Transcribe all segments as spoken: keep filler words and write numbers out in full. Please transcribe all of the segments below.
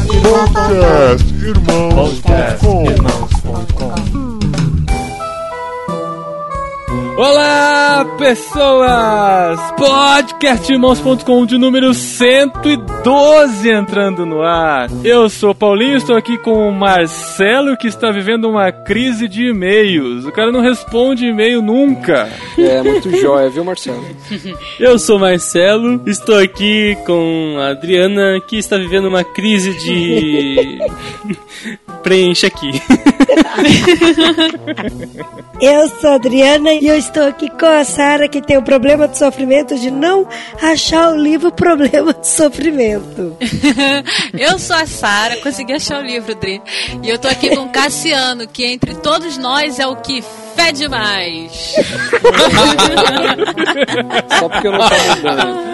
Podcast Irmãos ponto com. Olá, pessoas! podcast irmãos ponto com de número cento e doze entrando no ar. Eu sou o Paulinho, estou aqui com o Marcelo, que está vivendo uma crise de e-mails. O cara não responde e-mail nunca. É, muito jóia, viu, Marcelo? Eu sou o Marcelo, estou aqui com a Adriana, que está vivendo uma crise de... Preencha aqui. Eu sou a Adriana e eu estou aqui com a Sara, que tem o problema de sofrimento de não achar o livro Problema de Sofrimento. Eu sou a Sara, consegui achar o livro, Dri. E eu tô aqui com o Cassiano, que entre todos nós é o que fede mais. Só porque eu não tô mudando.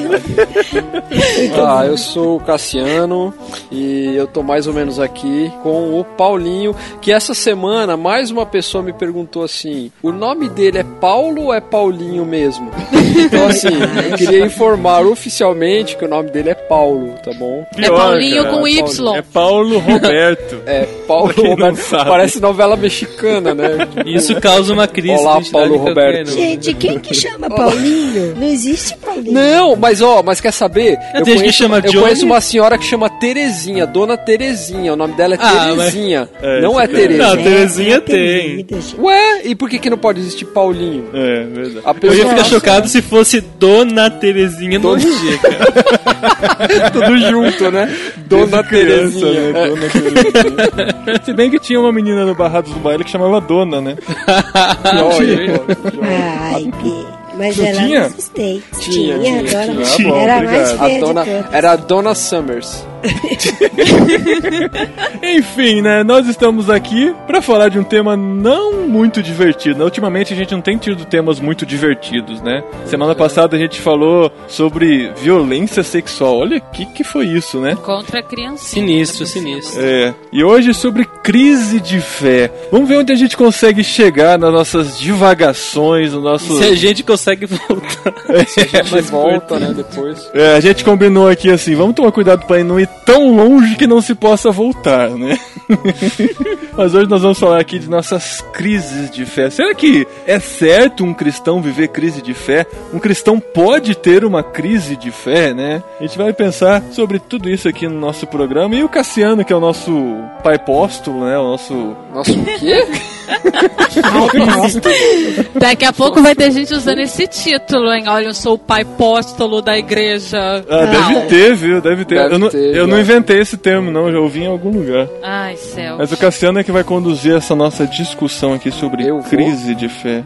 Ah, eu sou o Cassiano e eu tô mais ou menos aqui com o Paulinho, que essa semana mais uma pessoa me perguntou assim: o nome dele é Paulo ou é Paulinho mesmo? Então assim, eu queria informar oficialmente que o nome dele é Paulo, tá bom? É Paulinho com Y. É Paulo Roberto. É, Paulo Roberto. Parece novela mexicana, né? Isso causa uma crise. Olá, Paulo Roberto. Gente, quem que chama Paulinho? Não existe Paulinho. Não, mas ó, mas quer saber? Eu, conheço, que chama eu Johnny? conheço uma senhora que chama Terezinha, Dona Terezinha. O nome dela é Ah, Terezinha, mas... é, não é isso Tereza. Não, Terezinha É, tem. Ué, e por que que não pode existir Paulinho? É, verdade. A Eu pessoa ia ficar acha- chocado se fosse Dona Terezinha no Dona- dia, cara. Tudo junto, né? Dona Criança, Terezinha. né? É. Dona Terezinha. Se bem que tinha uma menina no Barrados do Baile que chamava Dona, né? Olha, Ai, que... Mas Não ela tinha? nos States. Tinha, tinha, Dona... tinha. Ah, bom, Era a obrigado. mais a feia dona, de todas. era a Dona Summers. Enfim, né? Nós estamos aqui pra falar de um tema não muito divertido. Ultimamente a gente não tem tido temas muito divertidos, né? Semana passada a gente falou sobre violência sexual. Olha o que que foi isso, né? Contra a criança. Sinistro, sinistro. É, e hoje sobre crise de fé. Vamos ver onde a gente consegue chegar nas nossas divagações, no nosso... Se a gente consegue voltar. A gente volta, né, depois. É, a gente combinou aqui assim, vamos tomar cuidado pra não ir tão longe que não se possa voltar, né? Mas hoje nós vamos falar aqui de nossas crises de fé. Será que é certo um cristão viver crise de fé? Um cristão pode ter uma crise de fé, né? A gente vai pensar sobre tudo isso aqui no nosso programa. E o Cassiano, que é o nosso pai apóstolo, né? O nosso... Nossa, o quê? Daqui a pouco vai ter gente usando esse título, hein? Olha, eu sou o pai apóstolo da igreja. Ah, Não. deve ter, viu? Deve ter. Deve eu não, ter, eu já. não inventei esse termo, não. Eu já ouvi em algum lugar. Ai, céu. Mas o Cassiano é que vai conduzir essa nossa discussão aqui sobre Eu vou? crise de fé.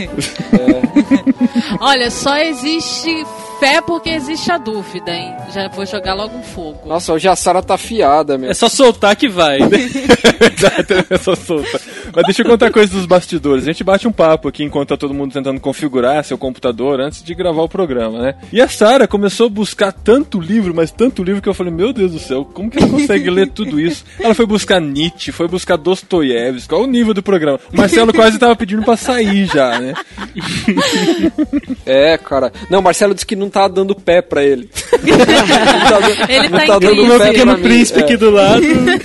Olha, só existe fé porque existe a dúvida, hein? Já vou jogar logo um fogo. Nossa, hoje a Sara tá afiada, meu. É só soltar que vai. Verdade, é só solta. Mas deixa eu contar coisas dos bastidores. A gente bate um papo aqui enquanto tá todo mundo tentando configurar seu computador antes de gravar o programa, né? E a Sara começou a buscar tanto livro, mas tanto livro que eu falei, meu Deus do céu, como que ela consegue ler tudo isso? Ela foi buscar Nietzsche, foi buscar Dostoiévski, qual o nível do programa? O Marcelo quase tava pedindo pra sair já, né? É, cara. Não, o Marcelo disse que não tá dando pé pra ele. Não tá dando- Ele não tá tá em dando crise. Meu pé pequeno pra mim. príncipe É. aqui do lado.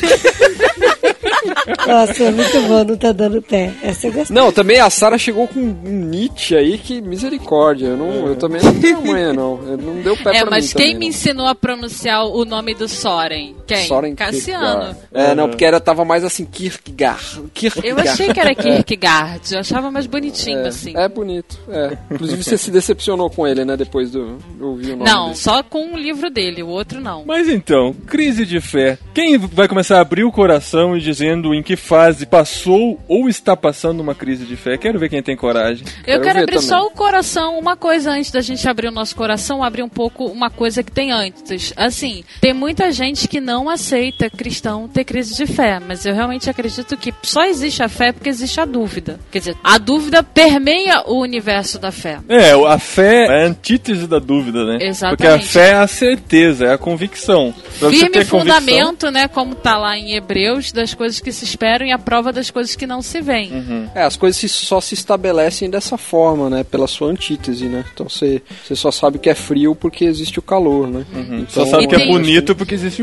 Nossa, muito bom, não tá dando pé. Essa eu gostei. Não, também a Sara chegou com um Nietzsche aí, que misericórdia. Eu, não, eu também não tenho manha, não. Eu não deu pé É, pra mas mim quem também, me não. ensinou a pronunciar o nome do Soren? Quem? Soren Cassiano. Kierkegaard. É, não, porque era, tava mais assim, Kierkegaard. Kierkegaard. Eu achei que era Kierkegaard, eu achava mais bonitinho, assim. É bonito, é. Inclusive você se decepcionou com ele, né, depois do de ouvir o nome Não, dele. só com o livro dele, o outro não. Mas então, crise de fé. Quem vai começar a abrir o coração e dizendo em que fase passou ou está passando uma crise de fé? Quero ver quem tem coragem. Eu Quero quero ver abrir também. só o coração, uma coisa antes da gente abrir o nosso coração, abrir um pouco uma coisa que tem antes. Assim, tem muita gente que não aceita cristão ter crise de fé, mas eu realmente acredito que só existe a fé porque existe a dúvida. Quer dizer, a dúvida permeia o universo da fé. É, a fé é a antítese da dúvida, né? Exatamente. Porque a fé é a certeza, é a convicção. Pra você Firme ter convicção- fundamento, né, como tá lá em Hebreus, das coisas que se esperam e a prova das coisas que não se veem. Uhum. É, as coisas se- só se estabelecem dessa forma, né? Pela sua antítese, né? Então você, você só sabe que é frio porque existe o calor, né? Uhum. Então, Só sabe que é tem- bonito porque existe o que feio. existe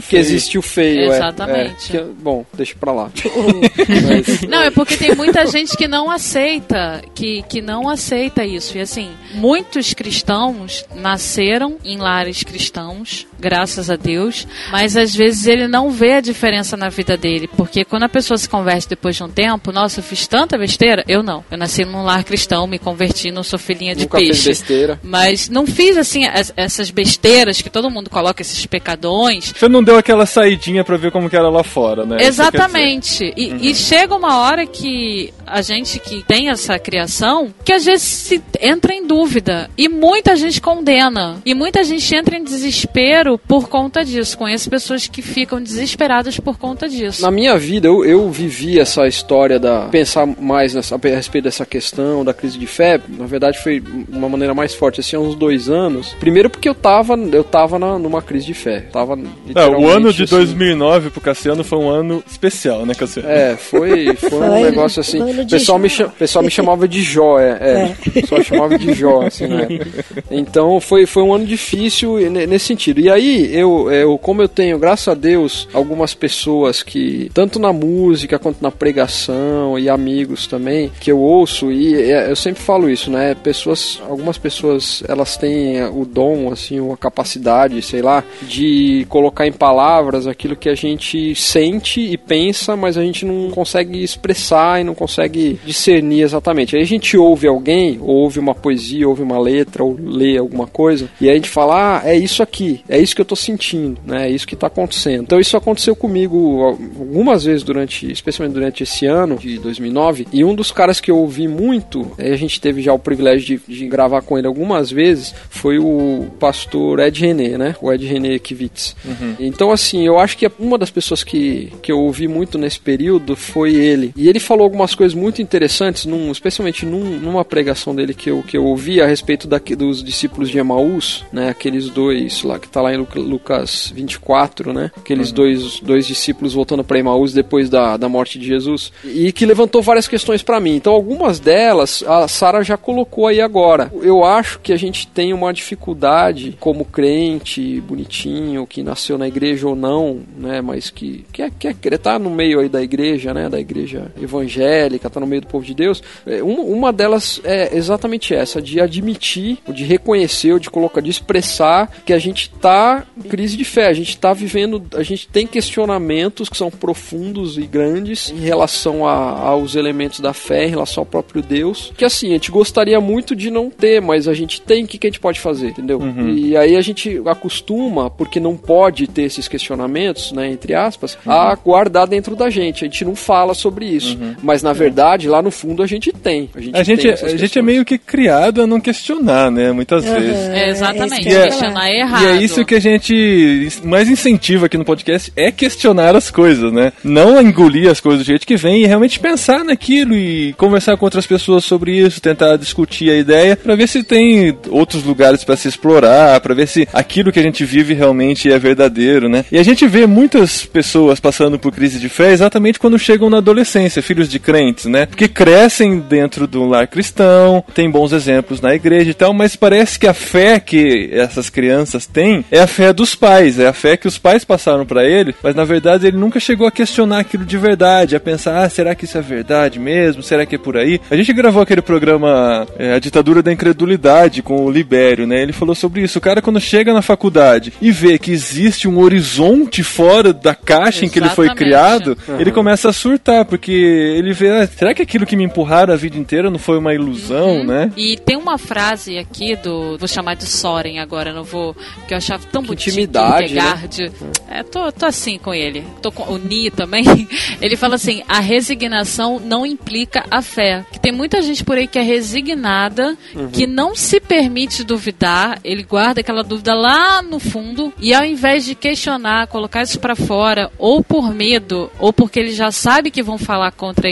existe o feio, Exatamente. é. é que, bom, deixa pra lá. Mas... Não, é porque tem muita gente que não aceita, que, que não aceita isso. E assim, muitos cristãos nasceram em lares cristãos, graças a Deus, mas às vezes ele não vê a diferença na vida dele, porque quando a pessoa se converte depois de um tempo, nossa, eu fiz tanta besteira, eu não. Eu nasci num lar cristão, me converti, não sou filhinha de Nunca peixe. Fiz besteira. Mas não fiz assim as, essas besteiras que todo mundo coloca, esses pecadões. Você não deu aquela saidinha pra ver como que era lá fora, né? Exatamente. E, uhum. e chega uma hora que a gente que tem essa criação, que às vezes se entra em dúvida. E muita gente condena. E muita gente entra em desespero por conta disso. Conheço pessoas que ficam desesperadas por conta disso. Na minha vida, eu, eu vivi essa história da... Pensar mais nessa, a respeito dessa questão da crise de fé. Na verdade, foi uma maneira mais forte. Assim, há uns dois anos. Primeiro porque eu tava, eu tava na, numa crise de fé. Tava, é, o ano de dois mil e nove pro Cassiano foi um ano especial, né, Cassiano? É, foi, foi, foi um negócio assim... O pessoal, me, pessoal me chamava de Jó, é. é. O pessoal chamava de Jó, assim, né? Então, foi, foi um ano difícil nesse sentido. E aí, eu, eu, como eu tenho, graças a Deus, algumas pessoas que, tanto na música quanto na pregação, e amigos também, que eu ouço, e eu sempre falo isso, né? Pessoas, algumas pessoas, elas têm o dom, assim, a capacidade, sei lá, de colocar em palavras aquilo que a gente sente e pensa, mas a gente não consegue expressar e não consegue discernir exatamente. Aí a gente ouve alguém, ouve uma poesia, ouve uma letra, ou lê alguma coisa, e aí a gente fala, ah, é isso aqui, é isso que eu tô sentindo, né? É isso que tá acontecendo. Então isso aconteceu comigo algumas vezes durante, especialmente durante esse ano de dois mil e nove, e um dos caras que eu ouvi muito, a gente teve já o privilégio de, de gravar com ele algumas vezes, foi o pastor Ed René, né? O Ed René Kivitz. Uhum. Então assim, eu acho que uma das pessoas que, que eu ouvi muito nesse período foi ele. E ele falou algumas coisas muito interessantes, num, especialmente num, numa pregação dele que eu, que eu ouvi a respeito da, dos discípulos de Emaús, né? Aqueles dois lá que tá lá em Lucas vinte e quatro, né? Aqueles uhum. dois, dois discípulos voltando para Emaús depois da, da morte de Jesus. E que levantou várias questões para mim. Então algumas delas a Sara já colocou aí agora. Eu acho que a gente tem uma dificuldade como crente, bonitinho, que nasceu na igreja ou não, né? Mas que quer, quer, quer tá no meio aí da igreja, né? Da igreja evangélica, tá no meio do povo de Deus. Uma, uma delas é exatamente essa, de admitir, de reconhecer, ou de colocar, de expressar que a gente tá em crise de fé, a gente tá vivendo, a gente tem questionamentos que são profundos e grandes em relação a, aos elementos da fé, em relação ao próprio Deus, que assim, a gente gostaria muito de não ter, mas a gente tem, o que, que a gente pode fazer, entendeu? Uhum. E aí a gente acostuma, porque não pode ter esses questionamentos, né, entre aspas, uhum. a guardar dentro da gente, a gente não fala sobre isso, uhum. mas na verdade, lá no fundo a gente tem. A gente, a gente, a gente é meio que criado a não questionar, né, muitas uhum. vezes. É, exatamente, é, questionar é errado. E é isso que a gente mais incentiva aqui no podcast, é questionar as coisas, né, não engolir as coisas do jeito que vem e realmente pensar naquilo e conversar com outras pessoas sobre isso, tentar discutir a ideia, pra ver se tem outros lugares pra se explorar, pra ver se aquilo que a gente vive realmente é verdadeiro, né. E a gente vê muitas pessoas passando por crise de fé exatamente quando chegam na adolescência, filhos de crentes, né, porque crescem dentro de um lar cristão, tem bons exemplos na igreja e tal, mas parece que a fé que essas crianças têm é a fé dos pais, é a fé que os pais passaram pra ele, mas na verdade ele nunca chegou a questionar aquilo de verdade, a pensar, ah, será que isso é verdade mesmo? Será que é por aí? A gente gravou aquele programa é, A Ditadura da Incredulidade com o Libério, né? Ele falou sobre isso. O cara quando chega na faculdade e vê que existe um horizonte fora da caixa Exatamente. Em que ele foi criado, uhum. ele começa a surtar, porque ele vê, ah, será que aquilo que me empurraram a vida inteira não foi uma ilusão, uhum. né? E tem uma frase aqui do, vou chamar de Soren agora, não vou, que eu achava tão bonitinho. Intimidade, né? É, tô, tô assim com ele. Tô com o Ni também. Ele fala assim, a resignação não implica a fé. Que tem muita gente por aí que é resignada, uhum. que não se permite duvidar, ele guarda aquela dúvida lá no fundo, e ao invés de questionar, colocar isso pra fora, ou por medo, ou porque ele já sabe que vão falar contra ele, ele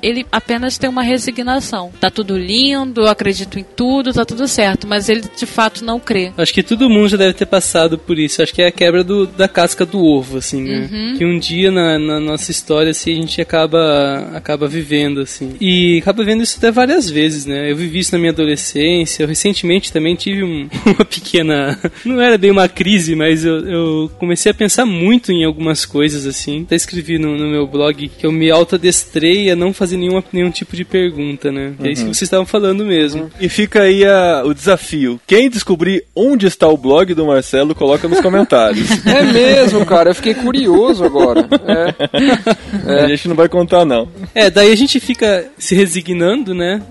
ele apenas tem uma resignação. Tá tudo lindo, eu acredito em tudo, tá tudo certo, mas ele de fato não crê. Acho que todo mundo já deve ter passado por isso. Acho que é a quebra do, da casca do ovo, assim, né? Uhum. Que um dia na, na nossa história, assim, a gente acaba, acaba vivendo, assim. E acaba vendo isso até várias vezes, né? Eu vivi isso na minha adolescência. Eu recentemente também tive um, uma pequena... Não era bem uma crise, mas eu, eu comecei a pensar muito em algumas coisas, assim. Até escrevi no, no meu blog que eu me autoadestrei a não fazer nenhuma, nenhum tipo de pergunta, né? Que é isso que vocês estavam falando mesmo. E fica aí a, o desafio. Quem descobrir onde está o blog do Marcelo, coloca nos comentários. É mesmo, cara. Eu fiquei curioso agora. É. É. A gente não vai contar, não. É, daí a gente fica se resignando, né?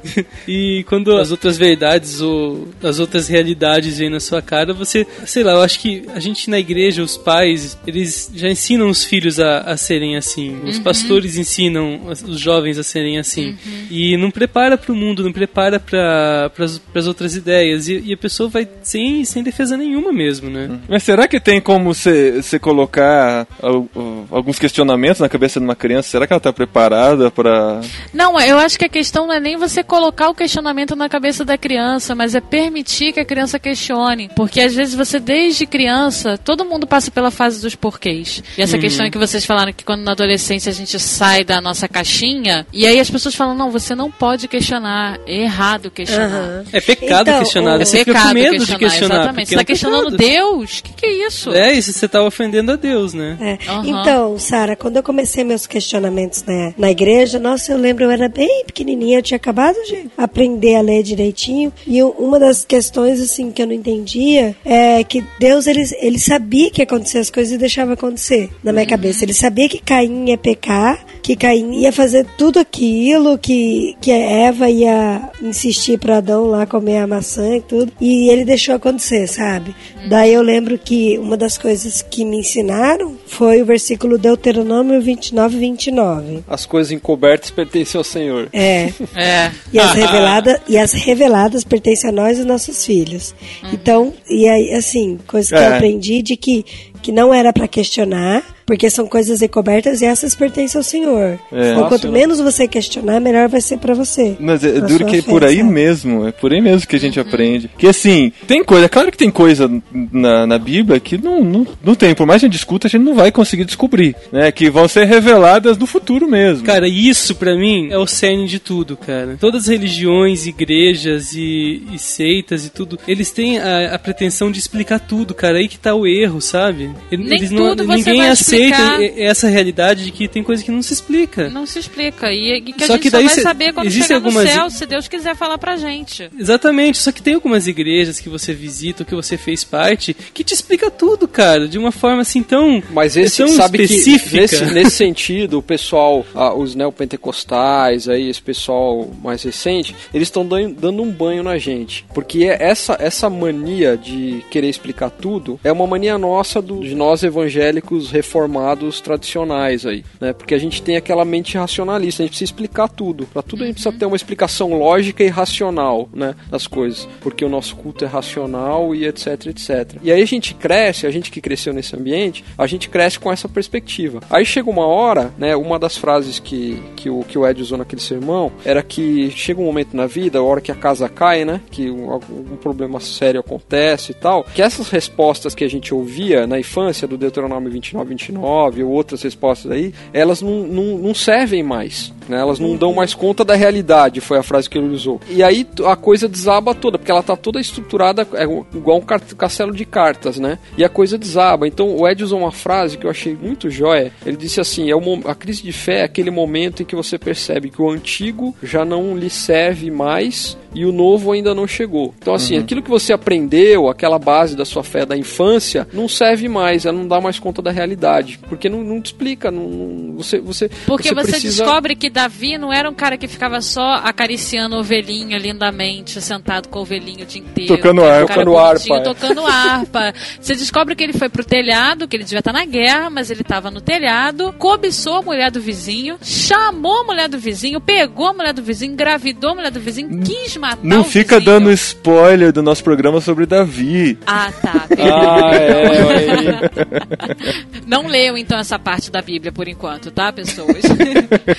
E quando as outras verdades ou as outras realidades vêm na sua cara, você... Sei lá, eu acho que a gente na igreja, os pais, eles já ensinam os filhos a, a serem assim. Os Uhum. pastores ensinam os jovens a serem assim. Uhum. E não prepara para o mundo, não prepara para as outras ideias. E, e a pessoa vai sem, sem defesa nenhuma mesmo, né? Mas será que tem como você colocar al- al- alguns questionamentos na cabeça de uma criança? Será que ela está preparada para... Não, eu acho que a questão não é nem você colocar o questionamento na cabeça da criança, mas é permitir que a criança questione. Porque às vezes você, desde criança, todo mundo passa pela fase dos porquês. E essa Uhum. questão que vocês falaram, que quando na adolescência a gente sai da nossa caixinha, e aí as pessoas falam, não, você não pode questionar, é errado questionar. Aham. É pecado Então, questionar. o- Você É fica com pecado medo questionar, de questionar. exatamente. Você porque tá é um questionando pecado. Deus? O que, que é isso? É, isso você tá ofendendo a Deus, né? É. Aham. Então, Sara, quando eu comecei meus questionamentos na, na igreja, nossa, eu lembro, eu era bem pequenininha, eu tinha acabado de aprender a ler direitinho, e eu- uma das questões, assim, que eu não entendia é que Deus, ele, ele sabia que ia acontecer as coisas e deixava acontecer na minha cabeça. Ele sabia que Caim ia pecar, que Caim ia fazer tudo aquilo, que, que a Eva ia insistir para Adão lá comer a maçã e tudo, e ele deixou acontecer, sabe? Daí eu lembro que uma das coisas que me ensinaram foi o versículo Deuteronômio vinte e nove, vinte e nove. As coisas encobertas pertencem ao Senhor. É. É. E as, revelada, e as reveladas pertencem a nós e nossos filhos. Então, e aí, assim, coisa que É. eu aprendi de que, que não era para questionar, porque são coisas encobertas e essas pertencem ao Senhor. É. Então, quanto Fácil, né? menos você questionar, melhor vai ser para você. Mas é Na duro sua que é fé, por aí sabe? mesmo, é por aí mesmo que a gente aprende. Que assim, tem coisa, é claro que tem coisa na, na Bíblia que não, não, não tem, por mais que a gente discuta, a gente não vai conseguir descobrir, né? Que vão ser reveladas no futuro mesmo. Cara, isso pra mim é o cerne de tudo, cara. Todas as religiões, igrejas e, e seitas e tudo, eles têm a, a pretensão de explicar tudo, cara. Aí que tá o erro, sabe? Nem Eles não, tudo você ninguém vai aceita explicar. e- essa realidade de que tem coisa que não se explica. Não se explica. E, e que a Só gente que só daí vai cê- saber quando existem chegar no algumas- céu, se Deus quiser falar pra gente. Exatamente, só que tem algumas igrejas que você visita ou que você fez parte que te explica tudo, cara, de uma forma assim tão, Mas esse, tão sabe específica. que nesse, nesse sentido, o pessoal, ah, os neopentecostais, aí, esse pessoal mais recente, eles estão dan- dando um banho na gente. Porque é essa, essa mania de querer explicar tudo é uma mania nossa do, de nós evangélicos reformados tradicionais aí, né? Porque a gente tem aquela mente racionalista, a gente precisa explicar tudo. Pra tudo a gente precisa ter uma explicação lógica e racional, né? Das coisas. Porque o nosso culto é racional e etc, etcétera. E aí a gente cresce, a gente que cresceu nesse ambiente, a gente cresce com essa perspectiva. Aí chega uma hora, né? Uma das frases que, que, o, que o Ed usou naquele sermão era que chega um momento na vida, a hora que a casa cai, né? Que um, algum problema sério acontece e tal, que essas respostas que a gente ouvia na infância do Deuteronômio vinte e nove, vinte e nove ou outras respostas aí, elas não, não, não servem mais, né? Elas não dão mais conta da realidade, foi a frase que ele usou. E aí a coisa desaba toda, porque ela tá toda estruturada é, igual um car- castelo de cartas, né? E a coisa desaba. Então o Ed usou uma frase que eu achei muito jóia. Ele disse assim, é o, mo- a crise de fé é aquele momento em que você percebe que o antigo já não lhe serve mais e o novo ainda não chegou. Então assim, Uhum. aquilo que você aprendeu, aquela base da sua fé da infância, não serve mais, ela não dá mais conta da realidade, porque não, não te explica, não, não- você, você, Porque você, precisa... descobre que Davi não era um cara que ficava só acariciando o ovelhinho lindamente, sentado com o ovelhinho o dia inteiro. Tocando que era um harpa. cara Tocando bonitinho, harpa, é. Tocando harpa. Você descobre que ele foi pro telhado, que ele devia estar na guerra, mas ele estava no telhado, cobiçou a mulher do vizinho, chamou a mulher do vizinho, pegou a mulher do vizinho, engravidou a mulher do vizinho, quis matar Não o fica vizinho. dando spoiler do nosso programa sobre Davi. Ah, tá. Ah, é, aí. Não leiam então essa parte da Bíblia por enquanto, tá, pessoas? Não, aí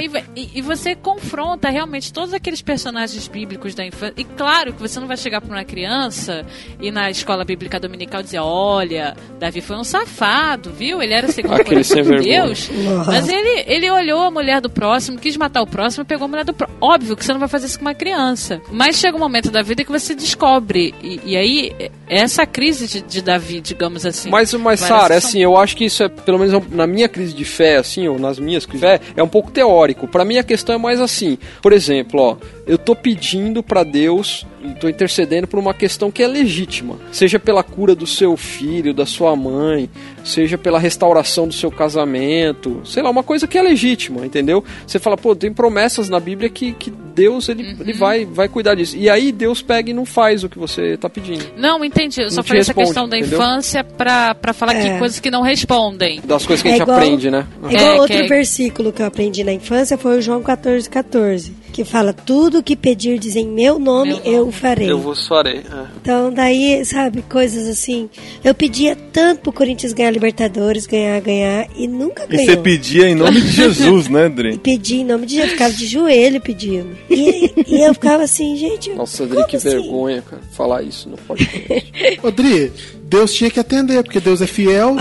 aí e, e você confronta realmente todos aqueles personagens bíblicos da infância. E claro que você não vai chegar para uma criança e na escola bíblica dominical dizer, olha, Davi foi um safado, viu? Ele era segundo o coração de Deus. Mas ele, ele olhou a mulher do próximo, quis matar o próximo e pegou a mulher do próximo. Óbvio que você não vai fazer isso com uma criança. Mas chega um momento da vida que você descobre. E, e aí, essa crise de, de Davi, digamos assim. Mas, mas Sara, assim, eu acho que isso é, pelo menos na minha crise de fé, assim, ou nas minhas crises de fé, é um pouco teórico. Pra mim a questão é mais assim. Por exemplo, ó, eu tô pedindo pra Deus, tô intercedendo por uma questão que é legítima. Seja pela cura do seu filho, da sua mãe, seja pela restauração do seu casamento, sei lá, uma coisa que é legítima, entendeu? Você fala, pô, tem promessas na Bíblia que, que Deus, ele, uhum. ele vai, vai cuidar disso. E aí Deus pega e não faz o que você tá pedindo. Não, entendi. Eu só falei essa questão da entendeu? infância pra, pra falar é. que coisas que não respondem. Das coisas que é a gente igual, aprende, né? É igual é, outro que... versículo que eu aprendi na infância, foi o João quatorze, quatorze, que fala, tudo que pedirdes em meu nome, meu nome. eu farei. Eu vos farei. É. Então, daí, sabe, coisas assim. Eu pedia tanto pro Corinthians ganhar Libertadores, ganhar, ganhar, e nunca ganhou. E você pedia em nome de Jesus, né, Adri? Pedia em nome de Jesus, eu ficava de joelho pedindo. E, e eu ficava assim, gente... Nossa, Adri, que assim? vergonha, cara. Falar isso, não pode falar. Adri, Deus tinha que atender, porque Deus é fiel.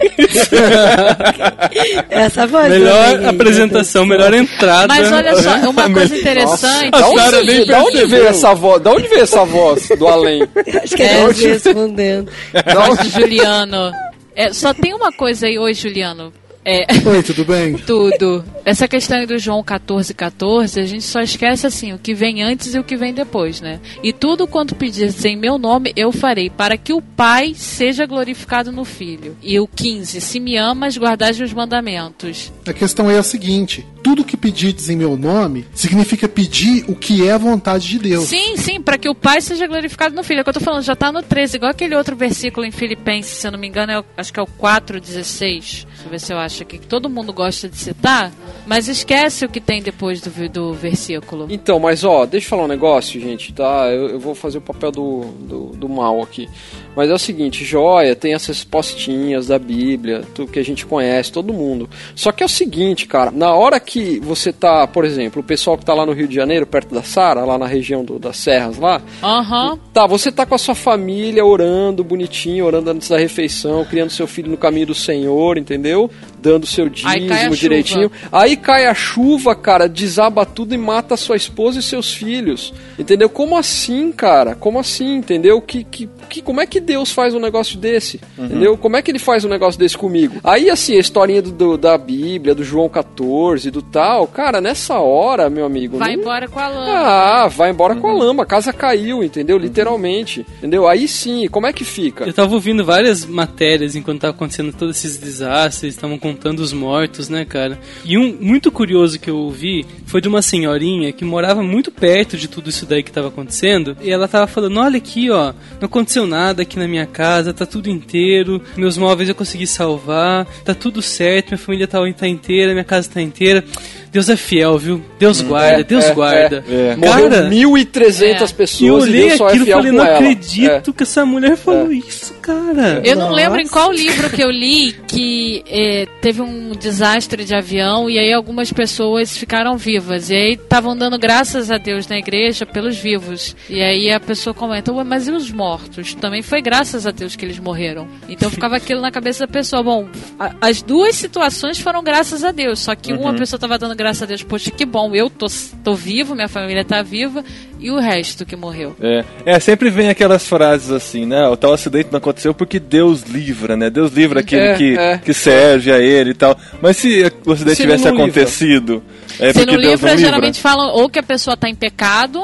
Essa voz melhor também, apresentação, né? melhor entrada. Mas olha só, uma coisa interessante. Da onde, da onde veio essa voz? Da onde veio essa voz do além? Acho que é Deus respondendo. Da onde, Juliano? É, só tem uma coisa aí. Oi, Juliano. É, Oi, tudo bem? Tudo. Essa questão aí do João quatorze, quatorze, a gente só esquece assim, o que vem antes e o que vem depois, né? E tudo quanto pedires em meu nome, eu farei, para que o Pai seja glorificado no Filho. E o quinze, se me amas, guardai os mandamentos. A questão é a seguinte, tudo que pedirdes em meu nome, significa pedir o que é a vontade de Deus. Sim, sim, para que o Pai seja glorificado no Filho. É o que eu tô falando, já tá no treze, igual aquele outro versículo em Filipenses, se eu não me engano, é, acho que é o quatro, dezesseis. Deixa eu ver se eu acho aqui, que todo mundo gosta de citar, mas esquece o que tem depois do, do versículo. Então, mas ó, deixa eu falar um negócio, gente, tá? Eu, eu vou fazer o papel do, do, do mal aqui. Mas é o seguinte, joia, tem essas postinhas da Bíblia, tudo que a gente conhece, todo mundo. Só que é o seguinte, cara, na hora que você tá, por exemplo, o pessoal que tá lá no Rio de Janeiro, perto da Sara, lá na região do, das Serras lá, uhum. tá, você tá com a sua família orando bonitinho, orando antes da refeição, criando seu filho no caminho do Senhor, entendeu? Dando seu dízimo direitinho. Aí cai a chuva, cara, desaba tudo e mata a sua esposa e seus filhos. Entendeu? Como assim, cara? Como assim, entendeu? Que, que, que, como é que Deus faz um negócio desse? Uhum. Entendeu? Como é que ele faz um negócio desse comigo? Aí, assim, a historinha do, do, da Bíblia, do João quatorze, do tal, cara, nessa hora, meu amigo... Vai não... embora com a lama. Ah, vai embora uhum. com a lama. A casa caiu, entendeu? Literalmente. Entendeu? Aí sim, como é que fica? Eu tava ouvindo várias matérias enquanto tava acontecendo todos esses desastres, estavam contando os mortos, né, cara? E um muito curioso que eu ouvi foi de uma senhorinha que morava muito perto de tudo isso daí que tava acontecendo, e ela tava falando, olha aqui, ó, não aconteceu nada aqui na minha casa, tá tudo inteiro, meus móveis eu consegui salvar, tá tudo certo, minha família tá, tá inteira, minha casa tá inteira. Deus é fiel, viu? Deus guarda, é, Deus é, guarda. É, é. Morreu mil e trezentas é. pessoas e eu olhei e Deus só aquilo é fiel e falei, com não ela. acredito é. que essa mulher falou é. isso, cara. Eu não Nossa. lembro em qual livro que eu li que é, teve um desastre de avião e aí algumas pessoas ficaram vivas. E aí estavam dando graças a Deus na igreja pelos vivos. E aí a pessoa comenta, ué, mas e os mortos? Também foi graças a Deus que eles morreram. Então ficava aquilo na cabeça da pessoa. Bom, a, as duas situações foram graças a Deus. Só que uhum. uma pessoa estava dando graças a Deus, poxa, que bom, eu tô, tô vivo, minha família tá viva, e o resto que morreu. É, é, sempre vem aquelas frases assim, né? O tal acidente não aconteceu porque Deus livra, né? Deus livra aquele é, que, é. que serve a ele e tal. Mas se o acidente se tivesse acontecido, é se porque não Deus livra, não livra. Geralmente falam ou que a pessoa tá em pecado.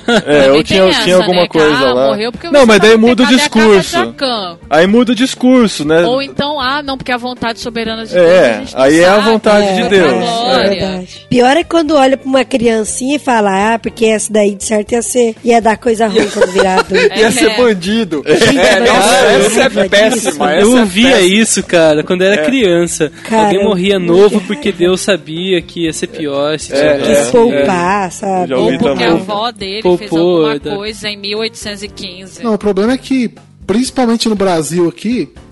É, ou tinha, essa, tinha alguma né? coisa ah, lá. Morreu porque não, mas daí muda o pecado, discurso. Aí muda o discurso, né? Ou então, ah, não, porque a vontade soberana de é, Deus. A gente não aí sabe, é a vontade é, de é Deus. É verdade. Pior é quando olha pra uma criancinha e fala, ah, porque essa daí de certo ia ser, ia dar coisa ruim quando virar adulto. Ia é, ser né? bandido. É, é, nossa, essa é péssima. Eu ouvia isso, cara, quando era é. criança. Cara, alguém morria novo porque Deus sabia que ia ser pior. Se é, quis é, poupar, é. sabe? Ou porque também. a avó dele Poupou, fez alguma da... coisa em mil oitocentos e quinze. Não, o problema é que, principalmente no Brasil aqui,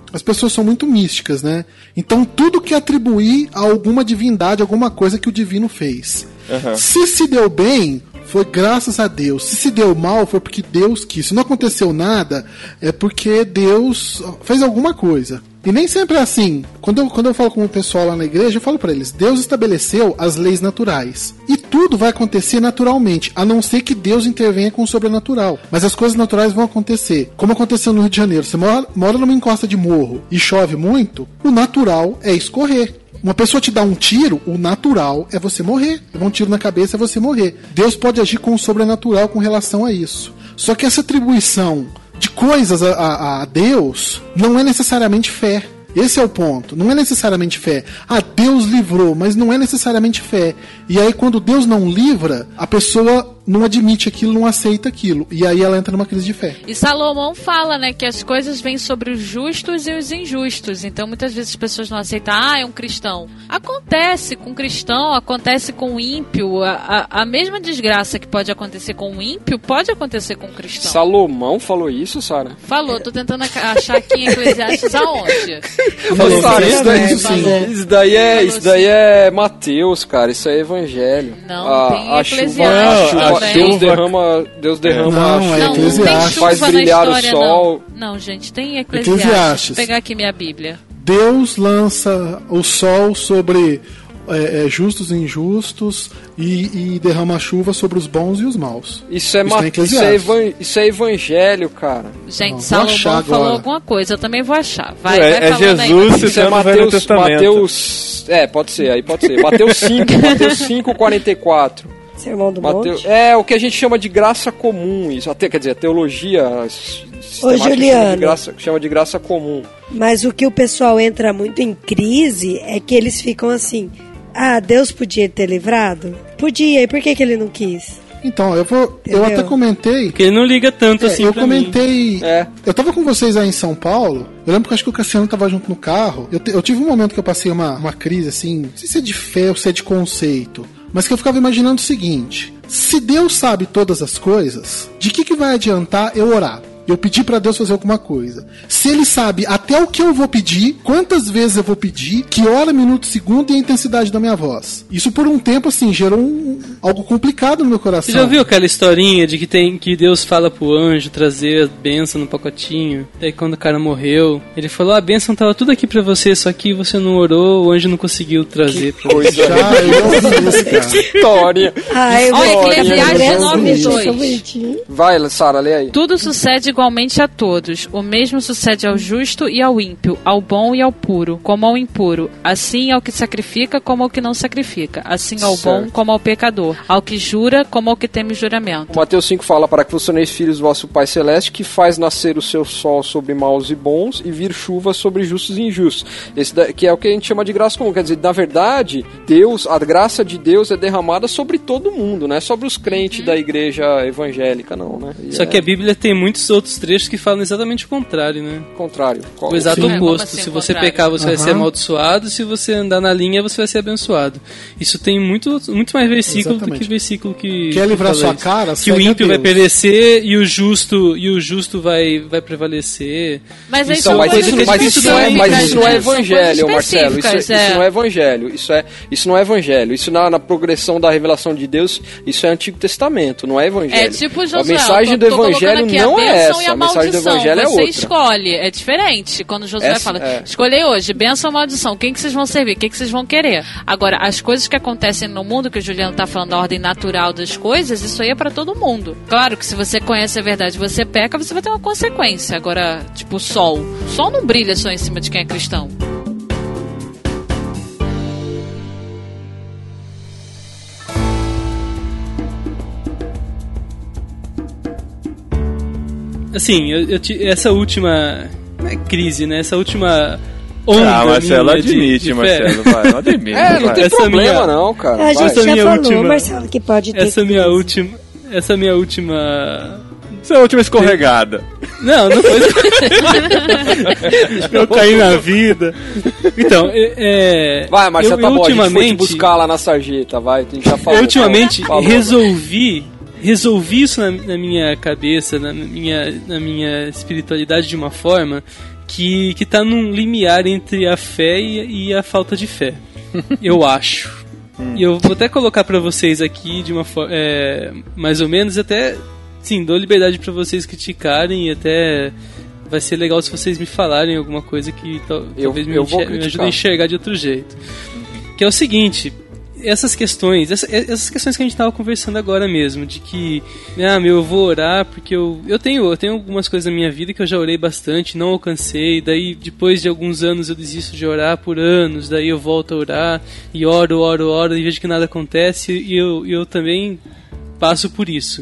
as pessoas são muito místicas, né? Então tudo que atribuir a alguma divindade, alguma coisa que o divino fez. Uhum. Se se deu bem, foi graças a Deus. Se se deu mal, foi porque Deus quis. Se não aconteceu nada, é porque Deus fez alguma coisa. E nem sempre é assim. Quando eu, quando eu falo com o pessoal lá na igreja, eu falo pra eles, Deus estabeleceu as leis naturais. E tudo vai acontecer naturalmente, a não ser que Deus intervenha com o sobrenatural. Mas as coisas naturais vão acontecer. Como aconteceu no Rio de Janeiro. Você mora, mora numa encosta de morro e chove muito, o natural é escorrer. Uma pessoa te dá um tiro, o natural é você morrer. Levar um tiro na cabeça é você morrer. Deus pode agir com o sobrenatural com relação a isso. Só que essa atribuição de coisas a, a, a Deus não é necessariamente fé. Esse é o ponto. Não é necessariamente fé. Ah, Deus livrou, mas não é necessariamente fé. E aí quando Deus não livra, a pessoa não admite aquilo, não aceita aquilo. E aí ela entra numa crise de fé. E Salomão fala, né, que as coisas vêm sobre os justos e os injustos. Então muitas vezes as pessoas não aceitam, ah, é um cristão. Acontece com cristão, acontece com o ímpio. A, a, a mesma desgraça que pode acontecer com o ímpio, pode acontecer com o cristão. Salomão falou isso, Sara? Falou, tô tentando achar aqui em Eclesiastes aonde. Falou, Sara, isso daí, né? isso, isso daí é, isso daí é Mateus, cara. Isso é evangelho. Não, a, tem a Eclesiastes. chuva, também. Deus derrama, Deus derrama Não, a é Não, chuva, não tem Eclesiastes. chuva faz na brilhar história, o sol. Não. não, gente, tem Eclesiastes. Eclesiastes. Vou pegar aqui minha Bíblia. Deus lança o sol sobre é, é, justos e injustos e, e derrama a chuva sobre os bons e os maus. Isso é, Isso ma- tem isso é, evan- isso é evangelho, cara. Gente, Não, vou Salomão achar falou agora. alguma coisa, eu também vou achar. Vai, é, vai é falando aí. Jesus Isso é citando o Velho Mateus, Testamento. Mateus. É, pode ser, aí pode ser. Mateus cinco, Mateus cinco, quarenta e quatro. Sermão do Mateus, Monte. é o que a gente chama de graça comum, isso até, quer dizer, a teologia sistemática Juliano. chama de graça, chama de graça comum. Mas o que o pessoal entra muito em crise é que eles ficam assim, ah, Deus podia ter livrado? Podia, e por que, que ele não quis? Então, eu vou. Eu Entendeu? até comentei. Porque ele não liga tanto É, assim eu pra mim. comentei. É. Eu tava com vocês aí em São Paulo. Eu lembro que acho que o Cassiano tava junto no carro. Eu, te- eu tive um momento que eu passei uma, uma crise assim. Não sei se é de fé ou se é de conceito. Mas que eu ficava imaginando o seguinte: se Deus sabe todas as coisas, de que, que vai adiantar eu orar? Eu pedi pra Deus fazer alguma coisa. Se ele sabe até o que eu vou pedir, quantas vezes eu vou pedir, que hora, minuto, segundo e a intensidade da minha voz. Isso por um tempo, assim, gerou um, algo complicado no meu coração. Você já ouviu aquela historinha de que, tem, que Deus fala pro anjo trazer a bênção no pacotinho? Daí quando o cara morreu, ele falou, a bênção tava tudo aqui pra você, só que você não orou, o anjo não conseguiu trazer pra você. Coisa Já, eu ouvi isso, cara. história. Ah, eu Olha, vou- Eclesiastes eu vou- nove, dois. São bonitinhos. Vai, Sara, lê aí. Tudo sucede igualmente a todos. O mesmo sucede ao justo e ao ímpio, ao bom e ao puro, como ao impuro. Assim ao que sacrifica, como ao que não sacrifica. Assim ao Certo. bom, como ao pecador. Ao que jura, como ao que teme juramento. O Mateus cinco fala para que funcioneis filhos do vosso Pai Celeste, que faz nascer o seu sol sobre maus e bons e vir chuva sobre justos e injustos. Esse da, que é o que a gente chama de graça comum. Quer dizer, na verdade, Deus, a graça de Deus é derramada sobre todo mundo, não é sobre os crentes da igreja evangélica, não, né? E Só é que a Bíblia tem muitos outros trechos que falam exatamente o contrário, né? o contrário. Qual- O exato Sim. Como oposto. assim, Se o você contrário? pecar, você vai ser Aham. amaldiçoado. Se você andar na linha, você vai ser abençoado. Isso tem muito, muito mais versículo do Exatamente. que versículo que. Quer que livrar fala sua isso. cara? Que o segue a ímpio vai Deus. perecer e o justo e o justo vai, vai prevalecer. Mas Isso isso Então, é mas coisa isso, que é mas difícil isso não é, também, mas né? isso não é São evangelho, coisas Marcelo. Isso, é- específicas, isso é. não é evangelho. Isso, é, isso não é evangelho. Isso na, na progressão da revelação de Deus, isso é Antigo Testamento, não é evangelho. É tipo Josué, a mensagem eu do tô colocando evangelho aqui não a é bênção e essa. a A mensagem do maldição. evangelho é Você outra. escolhe, é diferente. Quando Josué Essa- fala, é. escolhei hoje, bênção ou maldição, quem que vocês vão servir, o que que vocês vão querer. Agora, as coisas que acontecem no mundo, que o Juliano tá falando da ordem natural das coisas, isso aí é pra todo mundo. Claro que se você conhece a verdade e você peca, você vai ter uma consequência. Agora, tipo, o sol. O sol não brilha só em cima de quem é cristão. Assim, eu, eu ti- essa última não é crise, né? Essa última onda Ah, Marcelo, minha de- admite, de fé. Marcelo, vai, admite. É, não vai. tem Essa problema minha- não, cara. A Vai. gente Essa já minha falou, última- Marcelo, que pode ter Essa minha crise. última, essa minha última. Essa é a última escorregada. Não, não foi. Eu caí na vida. Então, é, é, Vai, Marcelo, eu, tá eu bom, a gente foi te ultimamente, buscar lá na sarjeta, vai. A gente já falou. eu ultimamente falou. resolvi, resolvi isso na, na minha cabeça, na minha, na minha espiritualidade de uma forma que, que tá num limiar entre a fé e, e a falta de fé. Eu acho. Hum. E eu vou até colocar pra vocês aqui de uma forma, é, mais ou menos, até, sim, dou liberdade pra vocês criticarem e até vai ser legal se vocês me falarem alguma coisa que tal, eu, talvez me, enxer- me ajude a enxergar de outro jeito. Uhum. Que é o seguinte, essas questões, essa, essas questões que a gente tava conversando agora mesmo, de que, ah, meu, eu vou orar porque eu, eu tenho, eu tenho algumas coisas na minha vida que eu já orei bastante, não alcancei, daí depois de alguns anos eu desisto de orar por anos, daí eu volto a orar e oro, oro, oro e vejo que nada acontece e eu, eu também passo por isso.